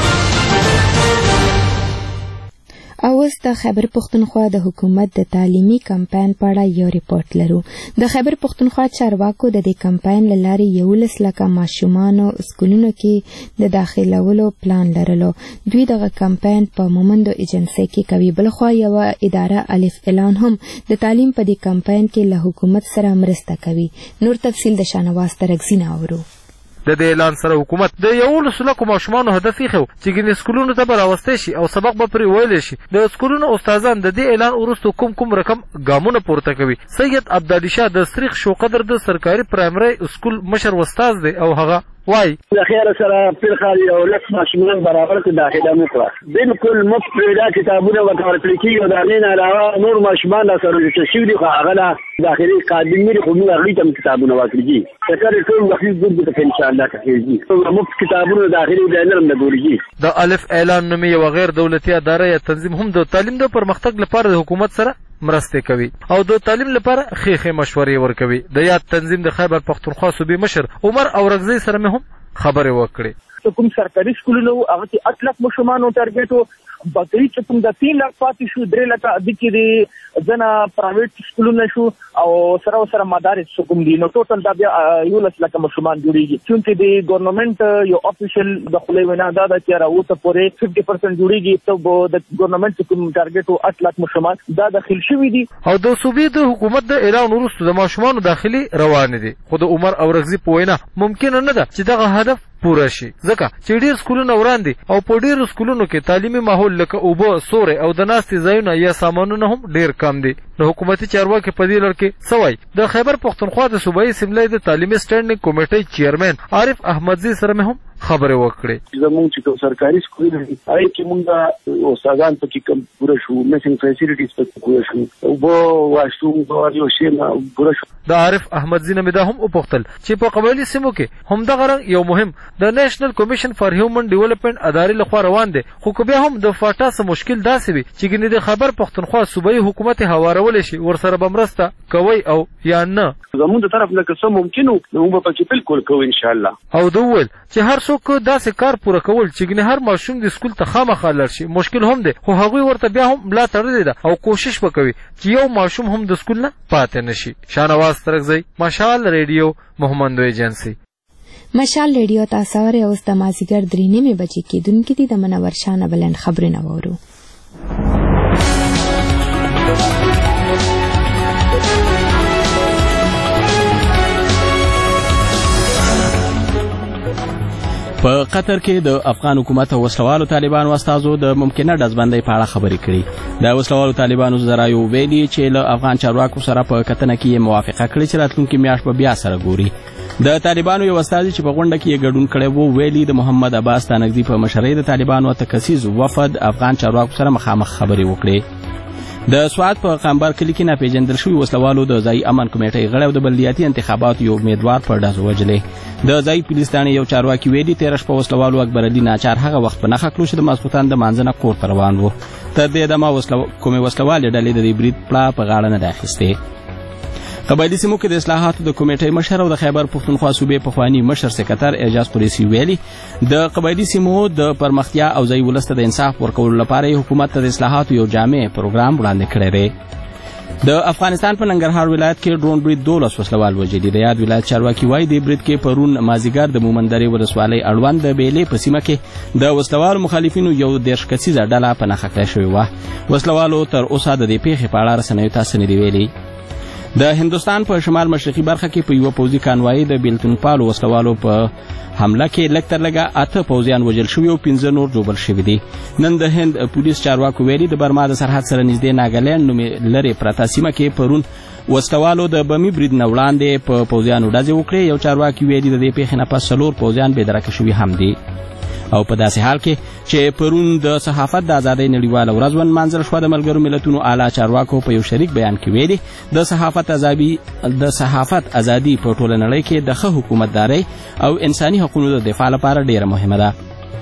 او اوس د خیبر پښتونخوا د حکومت د تعلیمي کمپاین په اړه یو ریپورت لرو. د خیبر پښتونخوا چارواکو د دې کمپاین له لارې یولس لکه ماشومانو سکولونو کې د داخلولو پلان لرلو. دوی دغه کمپاین په مومندو ایجنسي کې کوي. بلخوا یوه اداره الف اعلان هم د تعلیم په دې کمپاین کې له حکومت سره مرسته کوي. نور تفصیل د شانواز ترکزی نه اورو. د دې اعلان سره حکومت د یولسو لکو ماشومانو هدف ایښی و چې ګینې سکولونو ته به راوستی شي او سبق به پرې ویلی شي. د سکولونو استادان د دې اعلان وروسته کوم کوم رقم ګامونه پورته کوي. سید عبدالي شاه د سریخ شوقدر د سرکاري پرایمري سکول مشر استاد دی او هغه وای د خیر سره پر خالي او لس ماشومان برابر کې داخله وکړه. بالکل مفت دا کتابونه ورکړل کېږي او دا نه علاوه نور ماشومان سره چې شي دي هغه لا داخلي قادم لري خو موږ هغه ته کتابونه ورکړي. شکر ټول وخت ګورځي ته ان شاء الله کوي. مفت کتابونه داخلي د علم د ګورځي. د الف اعلان نومي یو غیر دولتي اداره یا تنظیم هم د تعلیم د پرمختګ لپاره د حکومت سره مرسته کوي او د تعلیم لپاره خېخې مشورې ورکوي. د یاد تنظیم د خیبر پښتونخوا صوبې مشر عمر اورغزی سره مې هم خبرې وکړې. کوم سرکاري سکولونه هغه کې اټ لک ماشومانو ټارګټ و باقي چې کوم د تین لک پاتې شو درې لک د کې د ځنه پرایویټ سکولونه شو او سره سره مدارس کوم دي نو ټوټل دا بیا یو لس لک ماشومان جوړیږي. چې د ګورنمنت یو افیشل د خپل وینا دا د چې راوته پورې پنځه پرسنټ جوړیږي ته د ګورنمنت کوم ټارګټ و اټ لک ماشومان دا داخل شوی دي او د صوبې د حکومت د اعلان وروسته د ماشومانو داخلي روان دي. خو د عمر اورغزی په وینا ممکن نه ده چې دغه هدف پوره شي ځکه چې ډېر سکولونه وړاندې او په ډېرو سکولونو کې تعلیمي ماحول لکه اوبه سورې او د ناستې ځایونه یا سامانونه هم ډېر کم دي. نو حکومتي چارواکي په دې لړ کې څه وایي؟ د خیبر پښتونخوا د صوبایي اسمبلۍ د تعلیمي سټینډینګ کمیټۍ چیرمن عارف احمدزي سره مې هم خبرې وکړې. زموږ چې کوم سرکاري سکولونه دي هغه کې موږ استادان پکې کم پوره شو، میسنګ فیسیلیټیز پکې پوره شو، وبو واشروم او شی پوره شو. د عارف احمد زینه مې دا هم وپوښتل چې په قبایلي سیمو کې همدغه رنګ یو مهم د نېشنل کمیشن فار هیومن ډیولپمنٹ ادارې لخوا روان دی، خو که بیا هم د فاټا څه مشکل داسې وي چې ګنې د خیبر پښتونخوا صوبایي حکومت هوارولی شي ورسره به مرسته کوئ او یا نه؟ زموږ د طرف نه که څه ممکن وو نو موږ به پکې بالکل کوو انشاءالله. او ده وویل چې هر څوک داسې کار پوره کول چې ګنې هر ماشوم د سکول ته خامخا لاړ شي مشکل هم دی، خو هغوی ورته بیا هم ملا تړلې ده او کوشش به کوي چې یو ماشوم هم د سکول نه پاتې نه شي. شاهنواز ترکزی، مشال ریډیو، محمندو ایجنسی. مشال ریډیو تاسو اورئ. اوس د مازدیګر درې نیمې بجې کېدونکې دي. د منور شانه بلند خبرونه واورو. په قطر کې د افغان حکومت او وسلوالو طالبانو استازو د ممکنه ډزبندۍ په اړه خبرې کړي. د وسلوالو طالبانو ذرایعو ویلي چې له افغان چارواکو سره په کتنه کې موافقه کړې چې راتلونکي میاشت به بیا سره ګوري. د طالبانو یو استازي چې په غونډه کې یې ګډون کړی وو ویلي د محمد عباس تانګزي په مشرۍ د طالبانو تکسیز وفد افغان چارواکو سره مخامخ خبرې وکړې. د سوات په قمبر کلي کې ناپېژندل شوي وسلوالو د ځایي امن کمیټۍ غړی او د بلدیاتي انتخاباتو یو امیدوار په ډزو وژلې. د ځایي پولیس ثانې یو چارواکي ویلي تېره شپه وسلوالو اکبر علي ناچار هغه وخت په نښه کړو چې د ماسخوتن د مانځه نه کور ته روان و. تر دې دمه کومې وسلوالې ډلې د دې برید پړه په غاړه نه ده اخیستې. قبایلي سیمو کې د اصلاحاتو د کمیټې مشر او د خیبر پښتونخوا صوبې پخواني مشر سکرټر اعجاز قریشي ویلي د قبایلي سیمو د پرمختیا او ځایي ولس ته د انصاف ورکولو لپاره حکومت ته د اصلاحاتو یو جامع پروګرام وړاندې کړی دی. د افغانستان په ننګرهار ولایت کې ډرون برید دولس وسلوال وژلي. د یاد ولایت چارواکي وایي د برید کې پرون مازدیګر د مومندرې ولسوالۍ اړوند د بیلې په سیمه کې د وسلوالو مخالفینو یو دېرش کسیزه ډله په نښه کړې شوې وه. وسلوالو تر اوسه د دې پیښې په اړه رسنیو ته څه نه دي ویلي. د هندوستان په شمال مشرقي برخه کې په یوه پوځي کانوایي د بیلتون پالو وسلوالو په حمله کې لږ تر لږه اته پوځیان وژل شوي او پنځه نور ژوبل شوي دي. نن د هند پولیس چارواکو ویلي د برما د سرحد سره نږدې ناګالینډ نومې لرې پرته سیمه کې پرون وسلوالو د بمي برید نه وړاندې په پوځیانو ډزې وکړې. یو چارواکي ویلي د دې پیښې نه پس څلور پوځیان بېدرکه شوي هم دي. او په داسې حال کې چې پرون د صحافت د ازادۍ نړیواله ورځ ونمانځل شوه، د ملګرو ملتونو اعلی چارواکو په یو شریک بیان کې ویلي د صحافت ازادي د صحافت ازادي په ټوله نړۍ کې د ښه حکومتدارۍ او انساني حقوقو د دفاع لپاره ډیره مهمه ده.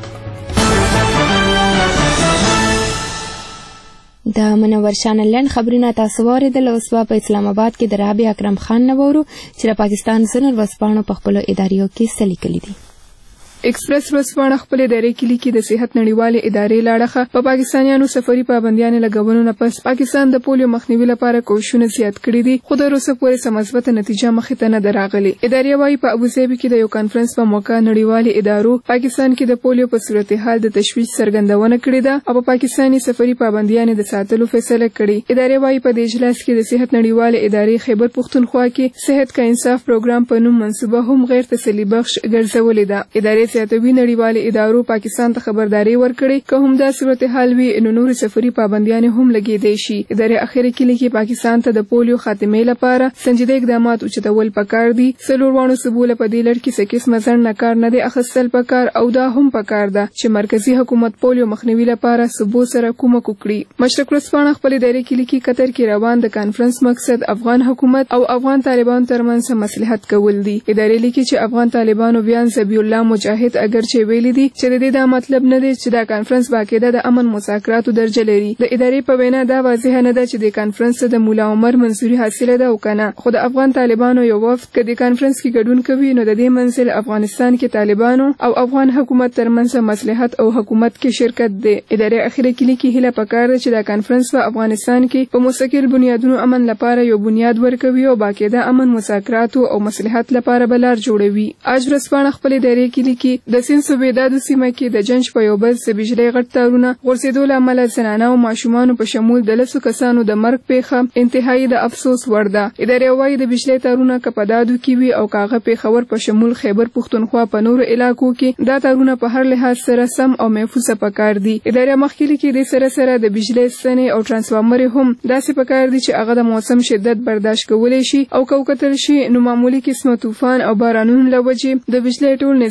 د منور شانه لنډ خبرونه تاسو واورېدل. اوس به په اسلام آباد کې د رابعه اکرم خان نه واورو چې د پاکستان ځینو ورځپاڼو په خپلو اداریو کې څه لیکلي دي. ایکسپریس ورځپاڼه خپل ادارې کې لیکي د صحت نړیوالې ادارې لاړخه په پاکستانیانو سفري پابندیانې لګولو نه پس پاکستان د پولیو مخنیوي لپاره کوښښونه زیات کړي دي، خو د روسه پورې څه مثبته نتیجه مخې ته نه ده راغلې. ادارې وایي په ابوظبي کې د یو کانفرنس په موقع نړیوالې ادارو پاکستان کې د پولیو په صورتحال د تشویش څرګندونه کړې ده او په پاکستاني سفري پابندیانې د ساتلو فیصله کړې. ادارې وایي په دې اجلاس کې د صحت نړیوالې ادارې خیبر پښتونخوا کې صحت کا انصاف پروګرام په نوم منصوبه هم غیر تسلی بخش ګرځولې ده. ادارې زیاتوي نړیوال ادارو پاکستان ته خبرداري ورکړي که هم دا صورتحال وي نو نور سفري پابندیانې هم لګېدای شي. ادارې اخیره کې لیکي پاکستان ته د پولیو خاتمې لپاره سنجیده اقدامات اوچتول پکار دي. څلوروانو صوبو په دې لړ کې څه قسمه ځنډ نه کار نه دی اخیستل پکار او دا هم پکار ده چې مرکزی حکومت پولیو مخنیوي لپاره صوبو سره کومک وکړي. مشرق ورځپاڼه خپل ادارې کې لیکي قطر کې روان د کانفرنس مقصد افغان حکومت او افغان طالبانو ترمنځ مصلحت کول دي. ادارې لیکي چې افغان طالبانو بیان ذبیح الله مجاهد اگر چې ویلي دي چې د دې دا مطلب نه دی چې دا کانفرنس باقاعده د امن مذاکراتو درجه لري. د ادارې په وینا دا واضح نه ده چې د کانفرنس د مولا عمر منصوري حاصله ده او کنه، خو د افغان طالبانو یو وفد که د کانفرنس کې ګډون کوي نو د دې منزل افغانستان کې طالبانو او افغان حکومت ترمنځ مصلحت او حکومت کې شرکت دی. ادارې اخیره کې لیکي هیله پکار ده چې دا کانفرنس په افغانستان کې په مستقل بنیادونو امن لپاره یو بنیاد ورکوي او باقاعده امن مذاکراتو او مصلحت لپاره بلار جوړوي. اج ورځپاڼه خپل ادارې کې لیکي د سین صوبې د سیمه کې د جنج په یو بل د بجلی غټ تارونه غورځېدو له امله زنانه او ماشومانو په شمول د لسو کسانو د مرګ پیښه انتهایی د افسوس وړ ده. ادارې وایي د بجلی تارونه که په دادو کې وي او کاغه پیښور په شمول خیبر پښتونخوا په نورو علاقو کې دا تارونه په هر لحاظ سره سم او محفوظه پکار دي. ادارې مخکې لیکي د سره سره د بجلی ستنې او ترانسفارمر هم داسې پکار دي چې هغه د موسم شدت برداشت کولی شي او که وکتل شي نو معمولی قسمه طوفان او بارانونو له وجې د بجلی ټول نظام متاثر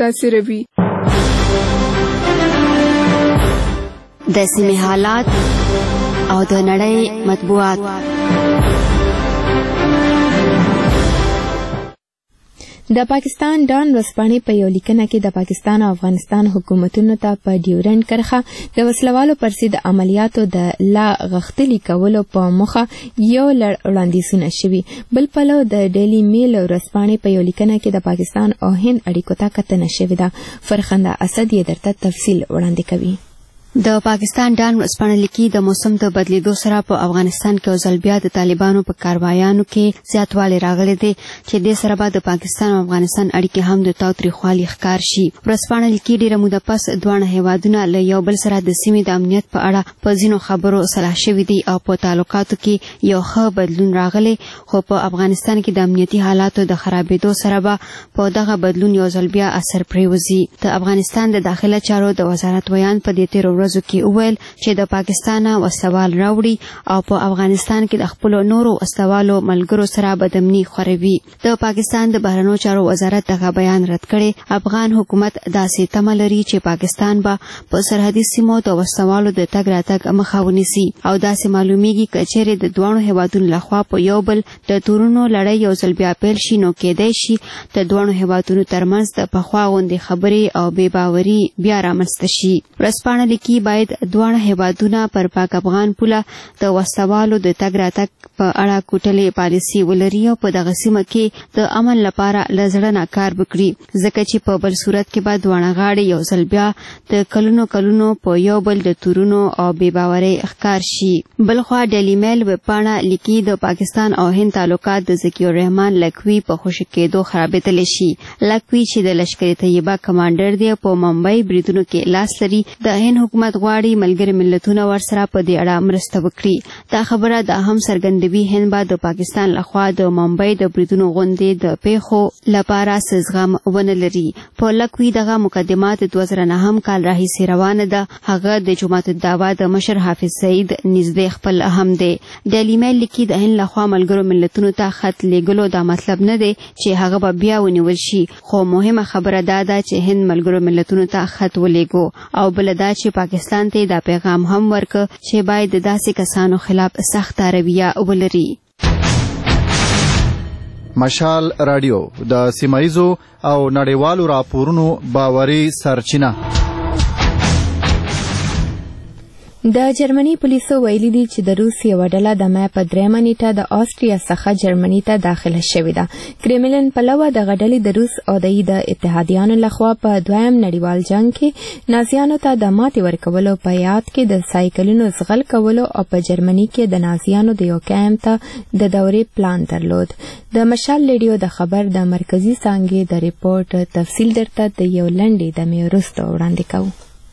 متاثر وي. د سیمې حالات او د نړۍ مطبوعات. د پاکستان ډان ورځپاڼې په یو لیکنه کې د پاکستان او افغانستان حکومتونو ته په ډیورنډ کرښه د وسلوالو پر ضد عملیاتو د لا غښتلي کولو په موخه یو لړ وړاندیزونه شوي. بل پلو د ډیلی میل ورځپاڼې په یو لیکنه کې د پاکستان او هند اړیکو ته کتنه شوې ده. فرخنده اسد یې درته تفصیل وړاندې کوي. د پاکستان ډان ورځپاڼه لیکي د موسم د بدلیدو سره په افغانستان کې اوزل بیا د طالبانو په کاروایانو کې زیاتوالی راغلی دی چې د سره به د پاکستان او افغانستان اړیکې هم د تاوتریخوالي ښکار شي. ورځپاڼه لیکي ډیره موده پس دواړه هیوادونه له یو بل سره د سیمې د امنیت په اړه په ځینو خبرو صلاح شوي دي او په تعلقاتو کې یو ښه بدلون راغلی، خو په افغانستان کې د امنیتي حالاتو د خرابېدو سره به په دغه بدلون یو ځل بیا اثر پرېوځي. د افغانستان د داخله چارو د وزارت ویان په دې تېرو ورځو کې وویل چې د پاکستان وسوال راوړي او په افغانستان کې د خپل نورو وسوالو ملګرو سره بدامني خوروي. د پاکستان د بهرنیو چارو وزارت دغه بیان رد کړي. افغان حکومت داسې تمه لري چې پاکستان به په سرحدي سیمو د وسوالو د تګ راتګ مخه ونیسي او داسې معلومیږي چې چیرې د دوه هیوادونو لخوا په یو بل د تورونو لړۍ یو ځل بیا پیل شي نو کېدای شي د دوه هیوادونو ترمنځ د پخوا غوندې خبرې او بې باوري بیا رامنځته شي. ورځپاڼه لیکي باید دواړه هیوادونه پر پاک افغان پوله د وسوالو د تګ راتګ په اړه کوټلې پالیسي ولري او په دغه سیمه کې د امن لپاره له زړه نه کار وکړي، ځکه چې په بل صورت کې به دواړه غاړې یو ځل بیا د کلونو کلونو په یو بل د تورونو او بې باورۍ ښکار شي. بلخوا ډیلی میل ویبپاڼه لیکي د پاکستان او هند تعلقات د ذکي الرحمن لکوي په خوشي کېدو خرابېدلی شي. لکوي چې د لشکر طیبه کمانډر دی په ممبئی بریدونو کې لاس لري، د هند حکومت غواړي ملګري ملتونه ورسره په دې اړه مرسته وکړي. دا خبره دا هم څرګندوي هند به د پاکستان لخوا د ممبئی د بریدونو غونډې د پیښو لپاره څه زغم ونه لري. په لکوي دغه مقدمات دوه زره نهم کال راهیسې روانه ده. هغه د جماعت الدعوه د مشر حافظ سعید نږدې خپل هم دی. ډیلی میل لیکي د هند لخوا ملګرو ملتونو ته خط لیږلو دا مطلب نه دی چې هغه به بیا ونیول شي، خو مهمه خبره دا ده چې هند ملګرو ملتونو ته خط ولېږو او بل دا چې پاکستان ته دا پیغام هم ورک چې باید د داسې کسانو خلاف سخت رویه ولري. مشال رادیو د سیمایزو او نړیوالو راپورونو باوري سرچینه. د جرمني پولیسو ویلي دي چې د روس یوه ډله د مای په درېیمه نیټه د آسټریا څخه جرمني ته داخله شوې ده. کرملین پلوه دغه ډلې د روس او د د اتحادیانو لخوا په دویم نړیوال جنګ کې نازیانو ته د ماتې ورکولو په یاد کې د سایکلونو زغل کولو او په جرمني کې د نازیانو د یو کیمپ ته د دورې پلان درلود. د مشال ریډیو د خبر د مرکزی څانګې د ریپورت تفصیل درته د یو لنډې دمې وروسته وړاندې کوو.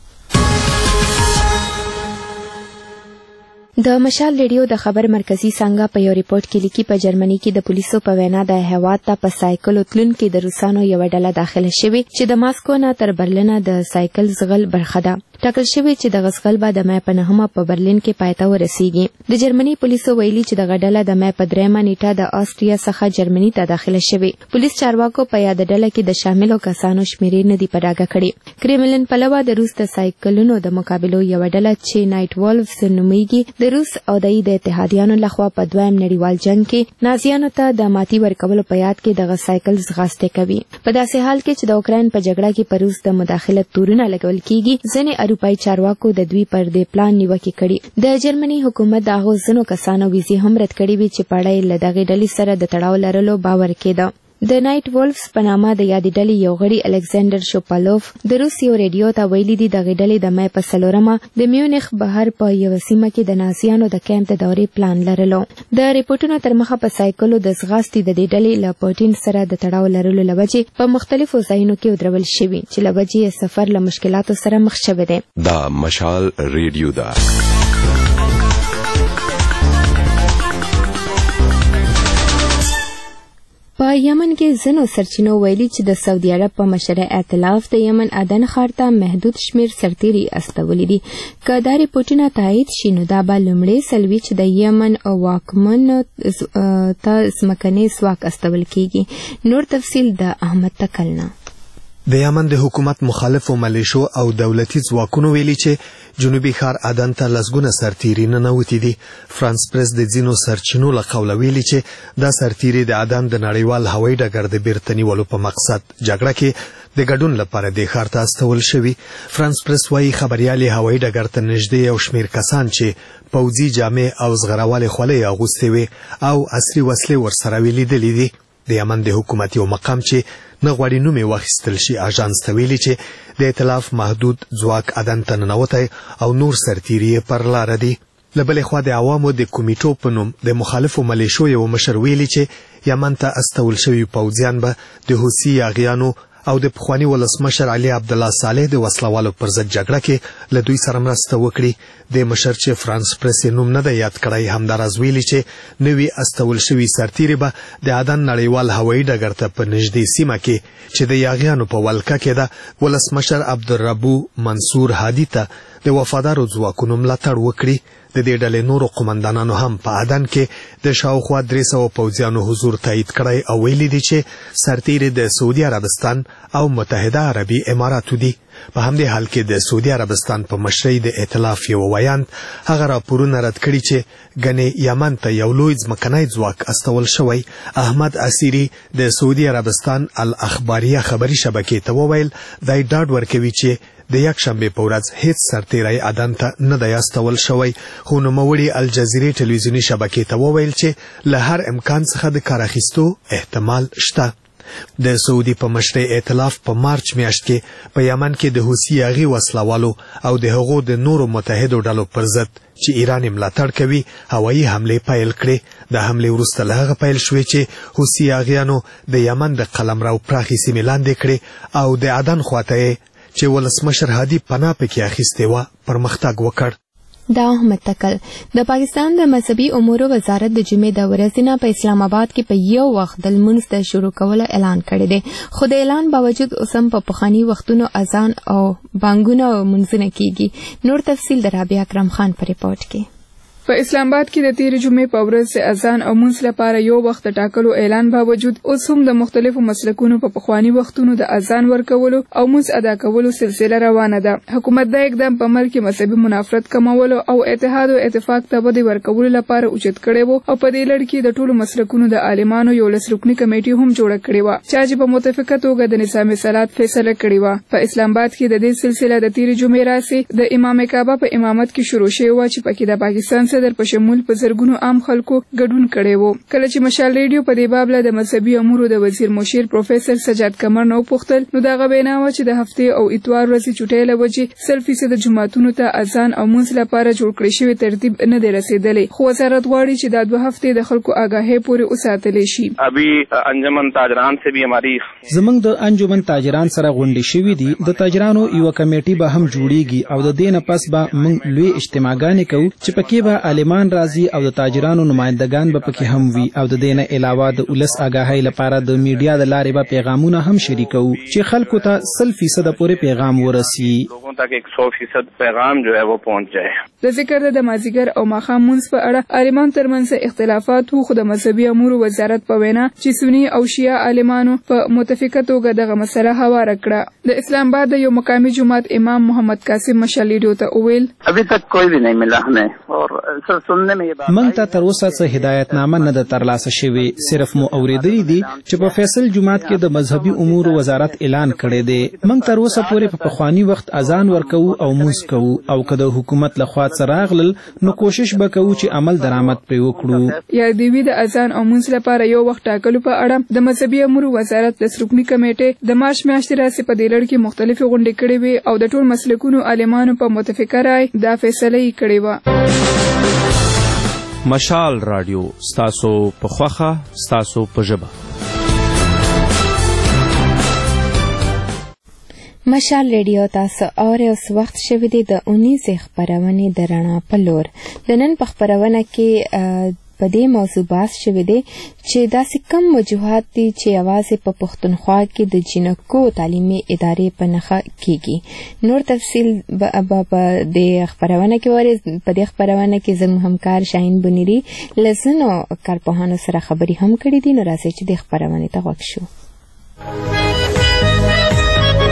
د مشال ریډیو د خبر مرکزی څنګه په یو ریپورت کې لیکي په جرمني کې د پولیسو په وینا د هیواد ته په سایکل تلونکو د روسانو یو ډله داخله شوې چې د ماسکو نه تر برلین د سایکل زغل برخه ده. ټاکل شوی چې د غسغل به د مای په نهمه په برلین کې پایته ورسیږي. د جرمني پولیسو ویلي چې د غډله د مای په درېمه نیټه د آسټریا څخه جرمني ته داخله شوی. پولیس چارواکو په یاد ډله کې د شاملو کسانو شمیرې نه دی په ډاګه کړي. کرملین پلوه د روس د سایکلونو د مقابلو یو ډله چې نایټ وولفز نومیږي د روس او د اتحادیانو لخوا په دویم نړیوال جنگ کې نازیانو ته د ماتي ورکولو په یاد کې دغه سایکل ځغاسته کوي. په داسې حال کې چې د اوکراین په جګړه کې په روس د مداخلت تورونه لګول کیږي، ځینې اروپایي چارواکو د دوی پر دې پلان نیوکه کړي. د جرمني حکومت د هغو ځینو کسانو ویزې هم رد کړې وي چې په اړه له دغې ډلې سره د تړاو لرلو باور کېده. د نایټ وولفز په نامه د یادې ډلې یو غړي الکساندر شوپالوف د روس یو ریډیو ته ویلي دي دغې ډلې د مای په څلورمه د میونخ بهر په یوه سیمه کې د نازیانو د کیمپ د دورې پلان لرلو. د ریپورټونو تر مخه په سایکلو د ځغاستې د دې ډلې له پوټین سره د تړاو لرلو له وجې په مختلفو ځایونو کې ودرول شوي چې له وجې یې سفر له مشکلاتو سره مخ شوی دی. دا مشال ریډیو ده. په یمن کې ځینو سرچینو ویلي چې د سعودي عرب په مشره ائتلاف د یمن عدن ښار ته محدود شمیر سرتیري استولي دي. که دا ریپورټونه تایید شي نو دا به لومړی ځل وي چې د یمن واکمنو ته ځمکنی ځواک استول کیږي. نور تفصیل د احمد تکلنا. د یمن د حکومت مخالفو ملیشو او دولتي ځواکونو ویلي چې جنوبي ښار عدن ته لسګونه سرتیري ننوتي دي. فرانس پریس د ځینو سرچینو له قوله ویلي چې دا سرتیري د عدن د نړیوال هوایي ډګر د بیرته نیولو په مقصد جګړه کې د ګډون لپاره د ښار ته استول شوي. فرانس پریس وایي خبريالي هوایي ډګر ته نږدې یو شمېر کسان چې پوځي جامې او زغروالې خولۍ اغوستې وې او عصري وسلې ورسره وې لیدلې دي. د یمن د حکومت یو مقام چې نه غواړي نوم یې واخیستل شي اژانس ته ویلي چې د ائتلاف محدود ځواک عدن ته ننوتی او نور سرتیري یې پر لاره دي. له بلې خوا د عوامو د کمیټو په نوم د مخالفو ملیشو یو مشر ویلي چې یمن ته استول شوي پوځیان به د حوثي یاغیانو او د پخواني ولسمشر علي عبدالله صالح د وسلوالو پر ضد جګړه کې له دوی سره مرسته وکړي. د مشر چې فرانس پریس نوم نه دی یاد کړی همداراز ویلي چې نوي استول شوي سرتیري به د عدن نړیوال هوایي ډګر ته په نږدې سیمه کې چې د یاغیانو په ولکه کې ده ولسمشر عبدالربو منصور هادي ته د وفادارو ځواکونو ملاتړ وکړي. د دې ډلې نورو قومندانانو هم په عدن کې د شاوخوا درې سوه پوځیانو حضور تایید کړی او ویلي دي چې سرتیري د سعودي عربستان او متحده عربي اماراتو دي. په همدې حال کې د سعودي عربستان په مشرۍ د ائتلاف یو ویاند هغه راپورونه رد کړي چې ګنې یمن ته یو لوی ځمکنی ځواک استول شوی. احمد عسیری د سعودي عربستان الاخباریه خبري شبکې ته وویل دی ډاډ ورکوي چې د یکشنبې په ورځ هیڅ سرتیری عدن ته نه دی استول شوی، خو نوموړي الجزیرې ټلویزیوني شبکې ته وویل چې له هر امکان څخه د کار اخیستو احتمال شته. د سعودي په مشرۍ ائتلاف په مارچ میاشت کې په یمن کې د حوثي یاغي وسلوالو او د هغو د نورو متحدو ډلو پر ضد چې ایران یې ملاتړ کوي هوایي حملې پیل کړې. د حملې وروسته له هغه پیل شوې چې حوثي یاغیانو د یمن د قلمرو پراخې سیمې لاندې کړې او د عدن خواته یې چې ولسمشر هادي پناه پکې اخیستې وه پرمختګ وکړ. دا احمد تکل د پاکستان د مذهبي امورو وزارت د جمعې د ورځې نه په اسلام آباد کې په یو وخت د لمونځ د شروع کولو اعلان کړی دی، خو د اعلان باوجود اوس هم په پخواني وختونو اذان او بانګونه او منځونه کیږي. نور تفصیل د رابعه اکرم خان په ریپورت کې. په اسلام آباد کې د تیر جمعې په ورځ د اذان او منځ لپاره یو وخت ټاکلو اعلان باوجود اوس هم د مختلفو مسلکونو په پخواني وختونو د اذان ورکولو او منځ ادا کولو سلسله روانه ده. حکومت دا اقدام په ملک کې مذهبي منافرت کمولو او اتحاد او اتفاق ته ودې ورکولو لپاره اوچت کړی و او په دې لړ کې د ټولو مسلکونو د عالمانو یو لس رکني کمیټي هم جوړه کړې وه چې په متفقه توګه د نظام صلات فیصله کړې وه. په اسلام آباد کې د دې سلسله د تیر جمعې راسي د امام کعبه په امامت کې شروع شوې وه چې پکې د پاکستان صدر په شمول په زرګونو عام خلکو ګډون کړی وو. کله چې مشال ریډیو په دې باب له د مذهبي امورو د وزیر مشیر پروفیسر سجاد قمر نه وپوښتل نو دغه وینا وه چې د هفتې او اتوار ورځې چوټۍ له وجې سل فیصده جوماتونو ته اذان او منځ لپاره جوړ کړی شوی ترتیب نه دی رسېدلی، خو وزارت غواړي چې دا دوه هفتې د خلکو آګاهۍ پورې وساتلی شي. ابي انجمن تاجران سے بھی ہماری زمونږ د انجمن تاجران سره غونډې شوې دي، د تاجرانو یو کمیټي به هم جوړیږي او د دې نه پس به موږ لوی اجتماعګانې کوو چې پکې به عالمان راځي او د تاجرانو نمائندگان به پکې هم وي او د دې نه علاوه د ولس آګاهۍ لپاره د میډیا د لارې به پیغامونه هم شریکو چې خلکو ته سل فیصد پورې پیغام ورسي. لوگوں تک ایک سو فیصد پیغام جو ہے وہ پہنچ جائے. د ذکر د مازیګر او ماښام منځ په اړه عالمان ترمنځ اختلافات وو، خو د مذهبي امورو وزارت په وینا چې سني او شیعه عالمانو په متفقه توګه دغه مسله هواره کړه. د اسلام آباد د یو مقامي جومات امام محمد قاسم مشال ریډیو ته وویل ابھی تک کوئی بھی نہیں ملا ہمیں اور سننے میں موږ ته تر اوسه څه هدایتنامه نه ده ترلاسه شوې، صرف مو اورېدلي دي چې په فیصل جومات کې د مذهبي امورو وزارت اعلان کړی دی. موږ تر اوسه پورې په پخواني وخت اذان ورکوو او منځ کوو او که د حکومت لخوا څه راغلل نو کوشش به کوو چې عمل درآمد پرې وکړو. یا د وی د اذان او منځ لپاره یو وخت ټاکلو په اړه د مذهبي امورو وزارت د رکني کمیټې د مارچ میاشتې راځي په دې لړ کې مختلفې غونډې کړې وې او د ټول مسلکونو عالمانو په متفقه رای دا فیصله یې کړې وه. مشال رادیو ستاسو په خوخه ستاسو په ژبه. مشال ریډیو تاسو اور اوس وخت شوی دی د اونیزې خپرونې د رڼا په لور. د نن په خپرونه کې په دې موضوع بحث شوی دی چې داسې کم وجوهات دي چې یوازې په پښتونخوا کې د جنکو تعلیمي ادارې په نښه کیږي. نور تفصیل به په دې خپرونه کې وری. په دې خپرونه کې زموږ همکار شاهین بنيري له ځینو کارپوهانو سره خبرې هم کړې دي. نو راځئ چې دې خپرونې ته غوږ شو.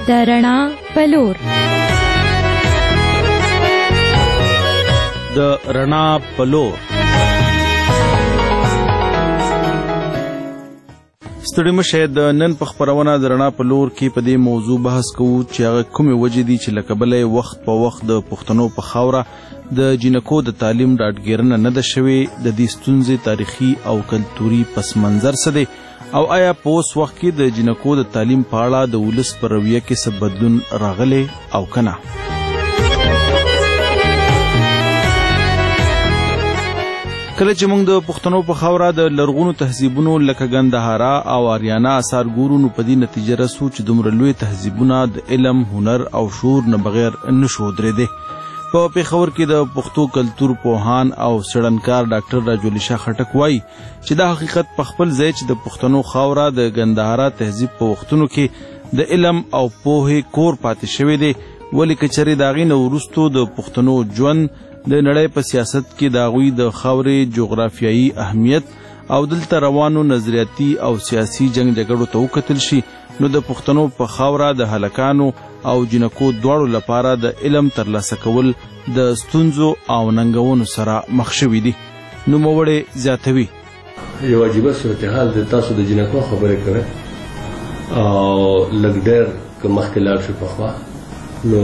د رڼا په لور. د رڼا په لور. ستړي مشه د نن په خبرونه د رڼا په لور کې په دې موضوع بحث کوو چې هغه کومې وجې دي چې له کبله وخت په وخت د پښتنو په خاوره د جنکو د تعلیم ډاډګیرنه نه ده شوې. د دې ستونزې تاریخي او کلتوري پس منظر څه دی او آیا په اوس وخت کې د جنکو د تعلیم په اړه د ولس په رویه کې څه بدلون راغلی او که نه؟ کله چې موږ د پښتنو په خاوره د لرغونو تهذیبونو لکه ګندهارا او آریانا اثار ګورو نو په دې نتیجه رسو چې دومره لوی تهذیبونه د علم، هنر او شعور نه بغیر نشو درېدی. په پېښور کې د پښتو کلتور پوهان او څېړنکار ډاکټر راجولی شاه خټک وایي چې دا حقیقت په خپل ځای چې د پښتنو خاوره د ګندهارا تهذیب په وختونو کې د علم او پوهې کور پاتې شوی دی، ولې که چېرې د هغې نه وروستو د پښتنو ژوند د نړۍ په سیاست کې د هغوی د خاورې جغرافیایي اهمیت او دلته روانو نظریاتي او سیاسي جنگ جګړو ته وکتل شي نو د پښتنو په خاوره د هلکانو او جنکو دواړو لپاره د علم ترلاسه کول د ستونزو او ننګونو سره مخ شوي دي. نوموړی زیاتوي یو عجیبه صورتحال د تاسو د جنکو خبرې کوئ او لږ ډېر که مخکې لاړ شو پخوا نو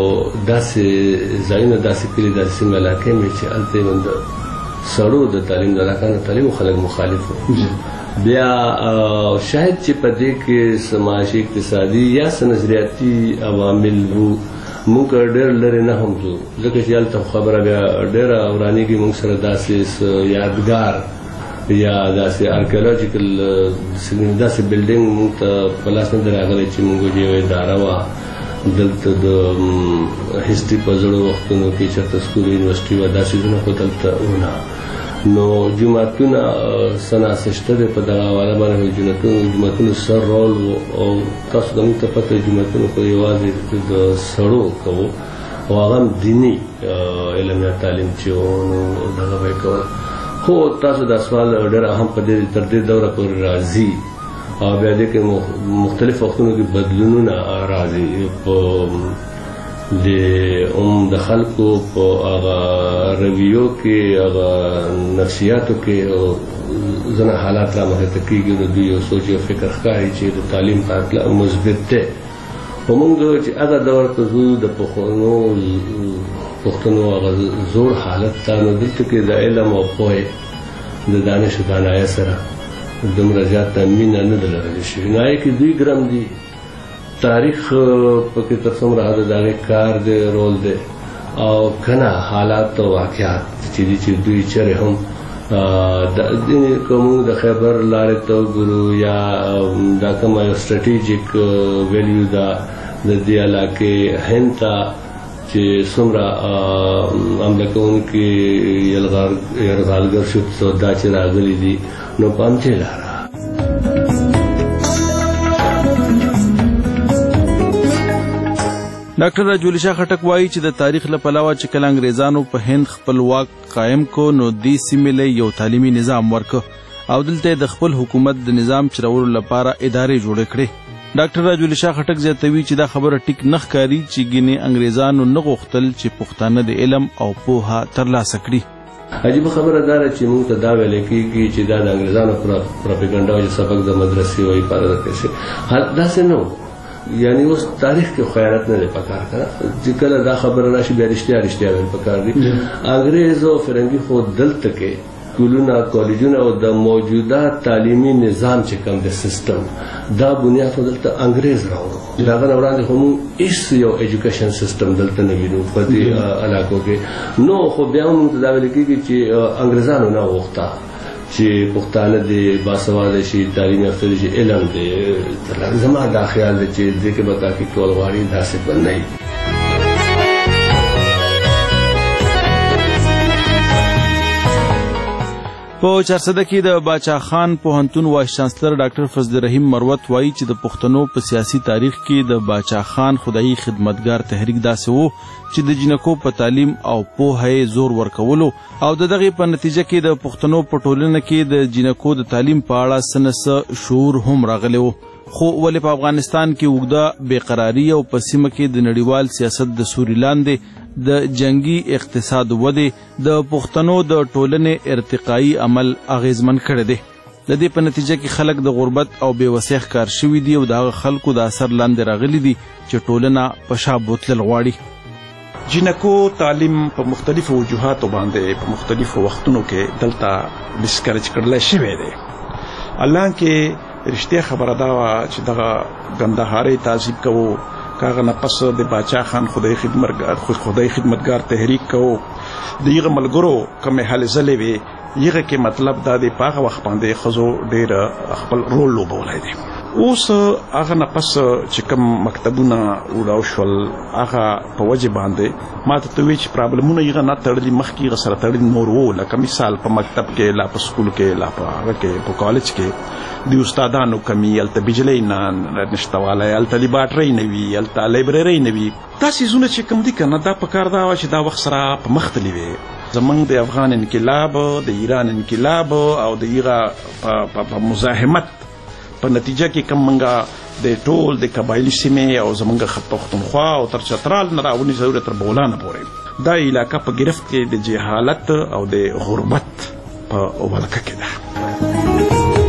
داسې ځایونه داسې کلي داسې سیمه علاقې مې چې هلته یې د سړو د تعلیم د هلکانو تعلیم خلک مخالف وو. بیا شاید چې په دې کې څه معاشي اقتصادي یا څه نظریاتي عوامل وو موږ ډېر لرې نه هم ځو ځکه چې هلته خبره بیا ډېره ورانېږي موږ سره داسې یادګار یا داسې ارکیولوجیکل داسې بلډینګ موږ ته په لاس نه دی راغلی چې موږ یوه اداره وه دلته د هسټري په زړو وختونو کې چېرته سکول یونیورسټي وه دا څیزونه خو دلته ونه نو جوماتونه څه ناڅه شته دی په دغه حواله باندې جوماتونو سر رول و او تاسو ته موږ ته پته جوماتونو خو یوازې د سړو کوو او هغه هم دیني علم یا تعلیم چې و نو دغه به یې کول خو تاسو دا سوال ډېر اهم په دې تر دې دوره پورې راځي او بیا دې کې مختلف وختونو کې بدلونونه راځي په د هم د خلکو په هغه رویو کې هغه نفسیاتو کې ځینې حالات رامنځته کېږي نو دوی یو سوچ یو فکر ښکاري چې د تعلیم په هکله مثبت دی. خو موږ چې هغه دور ته ځو د پښتنو پښتنو هغه زوړ حالت ته نو دلته کې د علم او پوهې د دانش و دانایه سره دومره زیاته مینه نه ده لرلی شوې نو هغې کې دوی ګرم دي تاریخ پکې تر څومره حده د هغې کار دی رول دی او که نه حالات او واقعات چې دي چې دوی چېرې هم که موږ د خیبر لارې ته وګورو یا دا کومه یو سټریټیجیک ویلیو ده د دې علاقې هند ته چې څومره حمله کوونکي یرغلګر شو سودا چې راغلي دي نو په همدې لاره ډاکټر راجولی شاه خټک وایي چې د تاریخ له پلوه چې کله انګریزانو په هند خپل واک قایم کو نو دې سیمې له یو تعلیمي نظام ورکه او دلته د خپل حکومت د نظام چلولو لپاره ادارې جوړې کړې. ډاکټر راجولی شاه خټک زیاتوي چې دا خبره ټیک نه ښکاري چې ګینې انګریزانو نه غوښتل چې پښتانه د علم او پوهه ترلاسه کړي. عجیبه خبره دا ده چې موږ ته دا ویل کېږي چې دا د انګریزانو پروپاګنډا او سبق د مدرسې وایي پاره کوي داسې نه و یعنی اوس تاریخ کې خیانت نه دی پکار کړه چې کله دا خبره راشي بیا رښتیا رښتیا ویل پکار دي. انګریز او فرنګي خو دلته کې کولونه کالجونه او د موجوده تعلیمي نظام چې کوم د سیستم دا بنیاد خو دلته انګریز راوړو د هغه نه وړاندې خو موږ هېڅ یو ایجوکیشن سیستم دلته نه وینو په دې علاقو کې نو خو بیا هم موږ ته دا ویل کېږي چې انګریزانو نه غوښته چې پښتانه دې باسواده شي تعلیم یافته شي علم دې زما دا خیال دی چې دې کې به تحقیق کول غواړي داسې به نه وي. په چارسده کې د باچا خان پوهنتون وایس چانسلر ډاکټر فضل الرحیم مروت وایي چې د پښتنو په سیاسي تاریخ کې د باچا خان خدایي خدمتګار تحریک داسې و چې د جنکو په تعلیم او پوهه زور ورکولو او د دغې په نتیجه کې د پښتنو په ټولنه کې د جنکو د تعلیم په اړه څه نه څه شعور هم راغلی و. خو ولې په افغانستان کې اوږده بېقراري او په سیمه کې د نړیوال سیاست د سوري لاندې د جنگي اقتصاد ودې د پښتنو د ټولنې ارتقایي عمل اغیزمن کړی دی. د دې په نتیجه کې خلک د غربت او بېوسۍ ښکار شوي دي او د هغه خلکو د اثر لاندې راغلي دي چې ټولنه په شا بوتلل غواړي. جنکو تعلیم په مختلفو وجوهاتو باندې په مختلفو وختونو کې دلته ډسکریج کړل شوی دی. الله کې رښتیا خبره دا وه چې دغه ګندهارۍ تعذیب کوو، کاغه نه پس د باچا خان خدای خدمتګار خدای خدمتګار تحریک کوو، د هغه ملګرو کومې هلې ځلې وې، هغه کې مطلب دا دی په هغه وخت باندې ښځو ډېر خپل رول لوبولی دی. اوس هغه نه پس چې کوم مکتبونه وړاو شول هغه په وجې باندې ما ته وایي چې پرابلمونه هغه نه تړلي، مخکې هغه سره تړلي نور وو، لکه مثال په مکتب کې، لا په سکول کې، لا په هغه کې په کالج کې د استادانو کمی، هلته بجلۍ نه نشته والی، هلته لیبارټرۍ نه وي، هلته لایبررۍ نه وي. دا څیزونه چې کوم دي که نه دا پکار دا وه چې دا وخت سره په مخ تللي وې. زمونږ د افغان انقلاب، د ایران انقلاب او د هغه په مزاحمت په نتیجه کې کوم منګه د ټول د قبایلي سیمې او زمونږ پښتونخوا او تر چترال نه راونیسه تر بولانه پورې دا علاقه په گرفت کې د جهالت او د غربت په ولکه کې ده.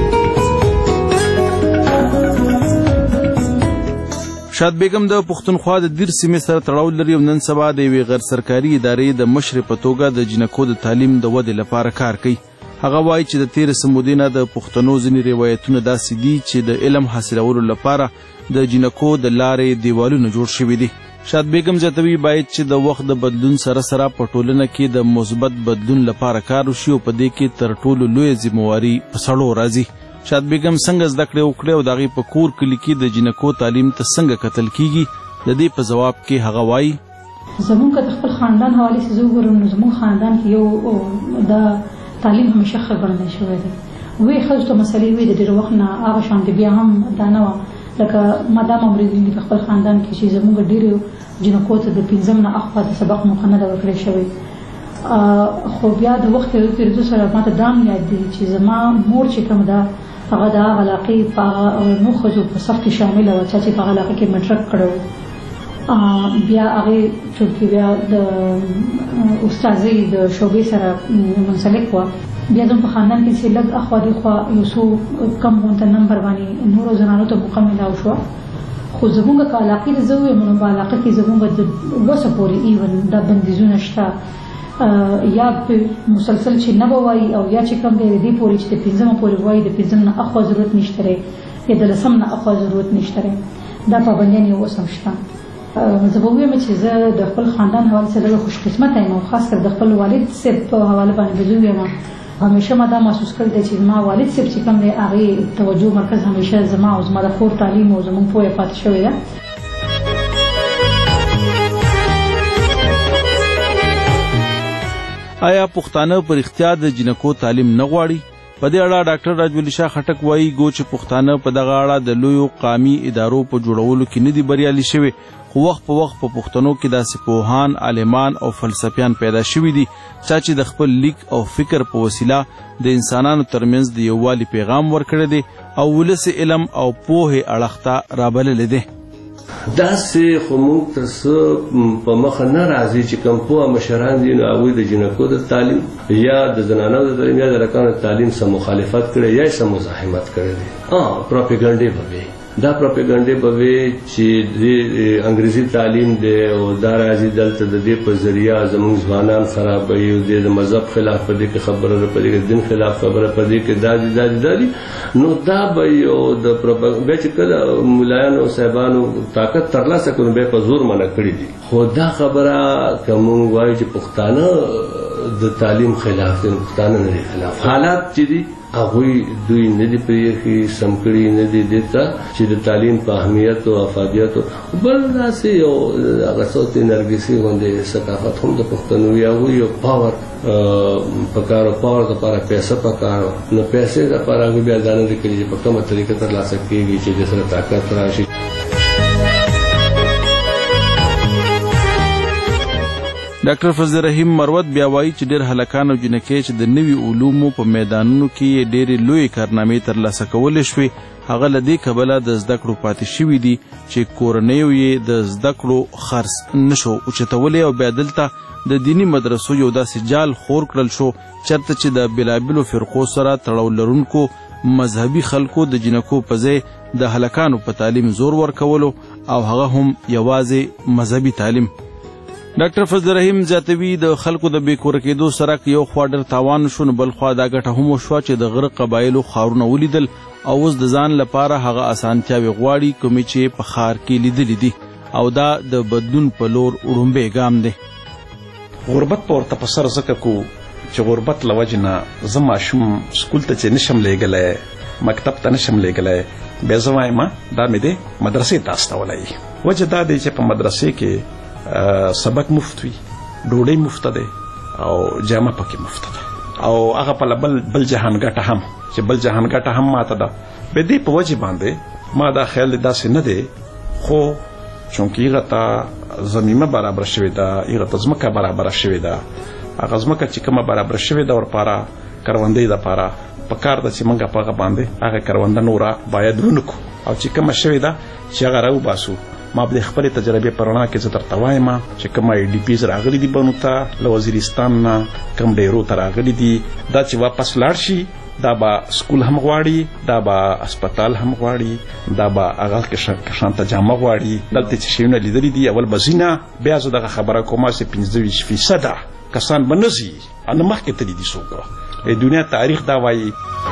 شاد بیگم د پښتونخوا د دیر سیمې سره تړاو لري او نن سبا د یوې غیر سرکاري ادارې د مشرې په توګه د جنکو د تعلیم د ودې لپاره کار کوي. هغه وایي چې د تېرې سمودې نه د پښتنو ځینې روایتونه داسې دي چې د علم حاصلولو لپاره د جنکو د لارې دیوالونه جوړ شوي دي. شاد بیگم زیاتوي باید چې د وخت د بدلون سره سره په ټولنه کې د مثبت بدلون لپاره کار وشي او په دې کې تر ټولو لویه ذمهواري په سړو راځي. شاد بیگم څنګه زده کړې وکړې او د هغې په کور کلي کې د جنکو تعلیم ته څنګه کتل کیږي، د دې په جواب کې هغه وایي زمونږ که د خپل خاندان حوالې څه زه وګورم نو زمونږ خاندان کې یو د تعلیم همیشه ښه ګڼلی شوی دی. وی ښځو ته مسلې وي د ډېر وخت نه هغه شانتې بیا هم دا نه وه لکه ما دا مامورې دي په خپل خاندان کې چې زمونږ ډېرو جنکو ته د پنځم نه اخوا د سبق موقع نه ده ورکړی شوی. خو بیا د وخت یو تېرېدو سره ما ته دا هم یاد دی چې زما مور چې کوم ده هغه د هغه علاقې په نو ښځو په صف کې شامله وه چا چې په هغه علاقې کې مټرک کړی و. بیا هغې چونکې بیا د استاذۍ د شعبې سره منسلک وه، بیا زموږ په خاندان کې چې لږ اخوا دېخوا یو څو کم غونته نمبر باندې نورو زنانو ته موقع میلاو شوه. خو زمونږ که علاقې ته زه ووایم نو په علاقه کې زمونږ د وسه پورې ایون دا بندیزونه شته، یا مسلسل چې نه به وایي او یا چې کوم دی د دې پورې چې د پنځمه پورې وایي د پنځم نه اخوا ضرورت نشته دی یا د لسم نه اخوا ضرورت نشته دی. دا پابندیان یې اوس هم شته. زه به ووایم چې زه د خپل خاندان حوالې سره ډېره خوشقسمته یم او خاص کر د خپل والد صاحب په حواله باندې به زه ووایم همیشه ما دا محسوس کړی دی چې زما والد صاحب چې کوم دی هغې توجه مرکز همیشه زما او زما د خور تعلیم او زموږ پوهه پاتې شوې ده. آیا پښتانه په رښتیا د جنکو تعلیم نه غواړي؟ په دې اړه ډاکټر راجولی شاه خټک وایي ګو چې پښتانه په دغه اړه د لویو قامي ادارو په جوړولو کې نه دي بریالي شوي، خو وخت په وخت په پښتنو کې داسې پوهان، عالمان او فلسفیان پیدا شوي دي چا چې د خپل لیک او فکر په وسیله د انسانانو ترمنځ د یووالي پیغام ورکړی دی او ولس علم او پوهې اړخ ته رابللی دی. داسې خو موږ ته څه په مخه نه راځي چې کوم پوهه مشران دي نو هغوی د جنکو د تعلیم یا د زنانو د تعلیم یا د لړکانو د تعلیم سره مخالفت کړی یا یې سره مزاحمت کړی دی. پروپیګنډې به وي، دا پروپیګنډې به وي چې د انګریزي تعلیم دی او دا راځي دلته د دې په ذریعه زموږ ځوانان خرابوي او د مذهب خلاف په دې کې خبره ده، په دې کې دین خلاف خبره، په دې کې دا دي دا دي دا دي نو دا به یو د بیا چې کله ملایانو صاحبانو طاقت ترلاسه کړو بیا په زور منع کړي دي. خو دا خبره که موږ وایو چې پښتانه د تعلیم خلاف دي، پښتانه نه دي خلاف. حالات چې دي هغوی دوی نه دي پرېښي، سم کړي نه دي دې ته چې د تعلیم په اهمیت او افادیت. بل داسې یو هغه څه نرګسي غوندې ثقافت هم د پښتنو وي، هغوی یو پاور پکار او پاور دپاره پیسه پکار نو پیسې دپاره هغوی بیا دا نه دي کړي چې په کومه طریقه ترلاسه کېږي چې د سره طاقت راشي. ډاکټر فضل رحیم مروت بیا وایي چې ډېر هلکان او جنکۍ چې د نوي علومو په میدانونو کې ډېرې لویې کارنامې ترلاسه کولی شوې هغه له دې کبله د زده کړو پاتې شوي دي چې کورنیو یې د زده کړو خرڅ نشو اوچتولی او بیا دلته د دینی مدرسو یو داسې جال خور کړل شو چرته چې د بېلابېلو فرقو سره تړاو لرونکو مذهبي خلکو د جنکو په ځای د هلکانو په تعلیم زور ورکولو او هغه هم یوازې مذهبي تعلیم. ډاکټر فضل رحیم زیاتوي د خلکو د بې کوره کېدو سره یو خوا ډېر تاوان شو نو بل خوا دا ګټه هم وشوه چې د غره قبایلو ښارونه ولیدل او اوس د ځان لپاره هغه اسانتیاوې غواړي کومې چې په ښار کې لیدلې دي او دا د بدلون په لور وړومبی ګام دی. غربت په ورته په سر ځکه کو چې غربت له وجې نه زه ماشوم سکول ته چې نشم لیږلی مکتب ته نشم لیږلی بیا زه وایم دا مې دی مدرسې ته استولی وجه دا دی چې په مدرسې کې سبق مفت وي ډوډۍ مفته دی او جامه پکې مفته ده او هغه په بل بل جهان ګټه هم چې بل جهان ګټه هم ماته ده به دې په وجه باندې ما دا خیال داسې نه دی خو چونکې هغه ته زمینه برابر شوې ده هغه ته ځمکه برابر شوې ده هغه ځمکه چې کومه برابر شوې ده ورپاره کروندې دپاره په کار ده چې موږ په هغه باندې هغه کرونده نوره باید ونکو او چې کومه شوې ده چې هغه راوباسو ما به خپل تجربه پرانا کې زه درته وایم چې کوم آی ډي پیز راغلي دي بنو ته له وزیرستان نه کم ډیرو ته راغلي دي دا چې واپس لاړ شي دا به سکول هم غواړي دا به اسپیټال هم غواړي دا به هغه کې شانته جامه غواړي دلته چې شیونه لیدلي دي اول به ځینه بیا زه دغه خبره کومه چې پنځه ویشت فیصده کسان به نه ځي ان مخکې تللي دي څوک د دنیا تاریخ دا وایي.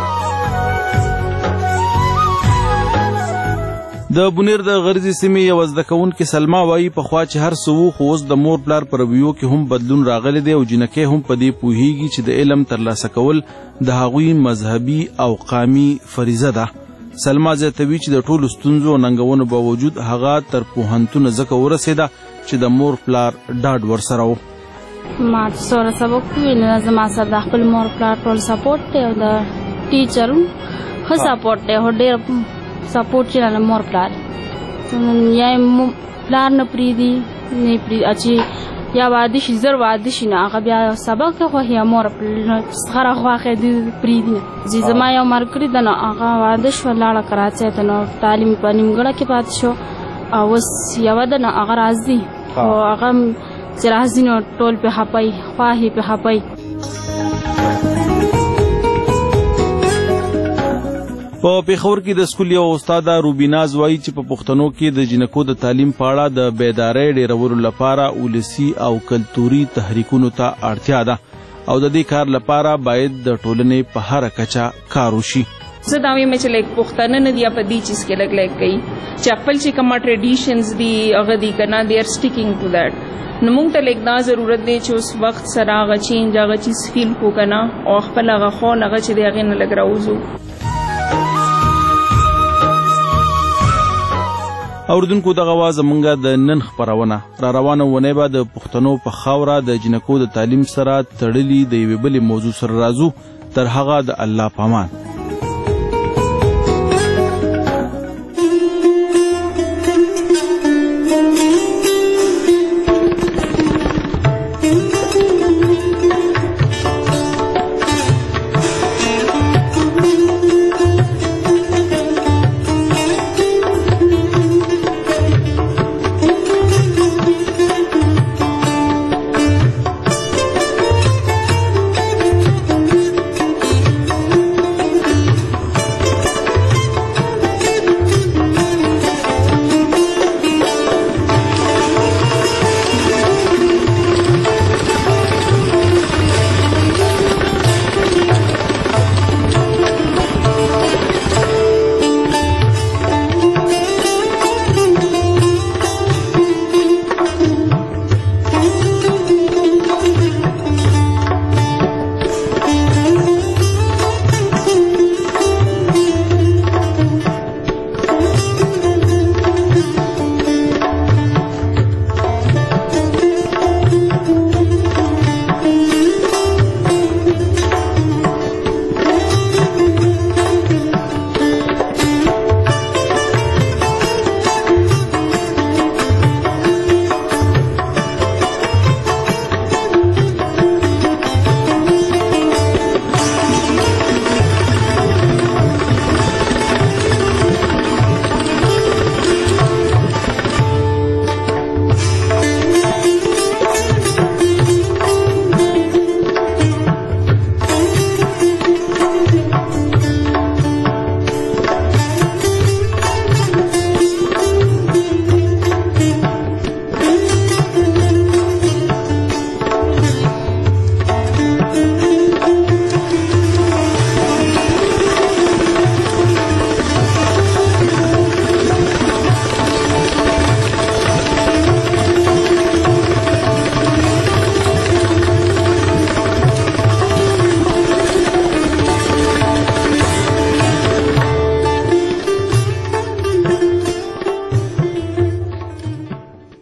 د بونیر د غرضی سیمې یو زده کوونکې سلما وایي پخوا چې هر څه وو خو اوس د مور پلار په رویو کې هم بدلون راغلی دی او جنکۍ هم په دې پوهیږي چې د علم ترلاسه کول د هغوی مذهبي او قامي فریضه ده. سلما زیاتوي چې د ټولو ستونزو او ننګونو باوجود هغه تر پوهنتونه ځکه ورسېده چې د مور پلار ډاډ ورسره و. ما چې څومره سبق وویل زما سره د خپل مور پلار ټول سپورټ دی او د ټیچر ښه سپورټ دی خو ډېر سپورټ چې نه مور پلار یا پلار نه پرېږدي نه پرېږدي چې یا واده شي زر واده شي نه هغه بیا سبق ته خوښي یا مور خره خواښې دي پرېږدي نه چې زما یو ملګري ده نو هغه واده شوه لاړه کراچۍ ته نو تعلیم په نیمګړه کې پاتې شو او اوس یوه ده نو هغه راځي خو هغه چې راځي نو ټول پې خپی خواښې پې خپی. په پیښور کې د سکول یو استاده روبیناز وایي چې په پښتنو کې د جنکو د تعلیم په اړه د بیدارۍ ډیرولو لپاره ولسي او کلتوري تحریکونو ته اړتیا ده او د دې کار لپاره باید د ټولنې په هره کچه کار وشي. زه دا وایم چې لږ پښتانه نه دي په دې چیز کې لږ لږ کوي چې خپل چې کومه ټریډیشنز دي هغه دي که نه دي آر سټیکینګ ټو دیټ نو موږ ته لږ دا ضرورت دی چې اوس وخت سره هغه چینج هغه چیز فیل کړو که نه او خپل هغه خون هغه چې دی هغې نه لږ راوځو. اوردونکو دغه آواز زمونږ د نن خپرونه را روانه ونې به د پښتنو په خاوره د جنکو د تعلیم سره تړلي د یوې بلې موضوع سره راځو تر هغه د الله پامان.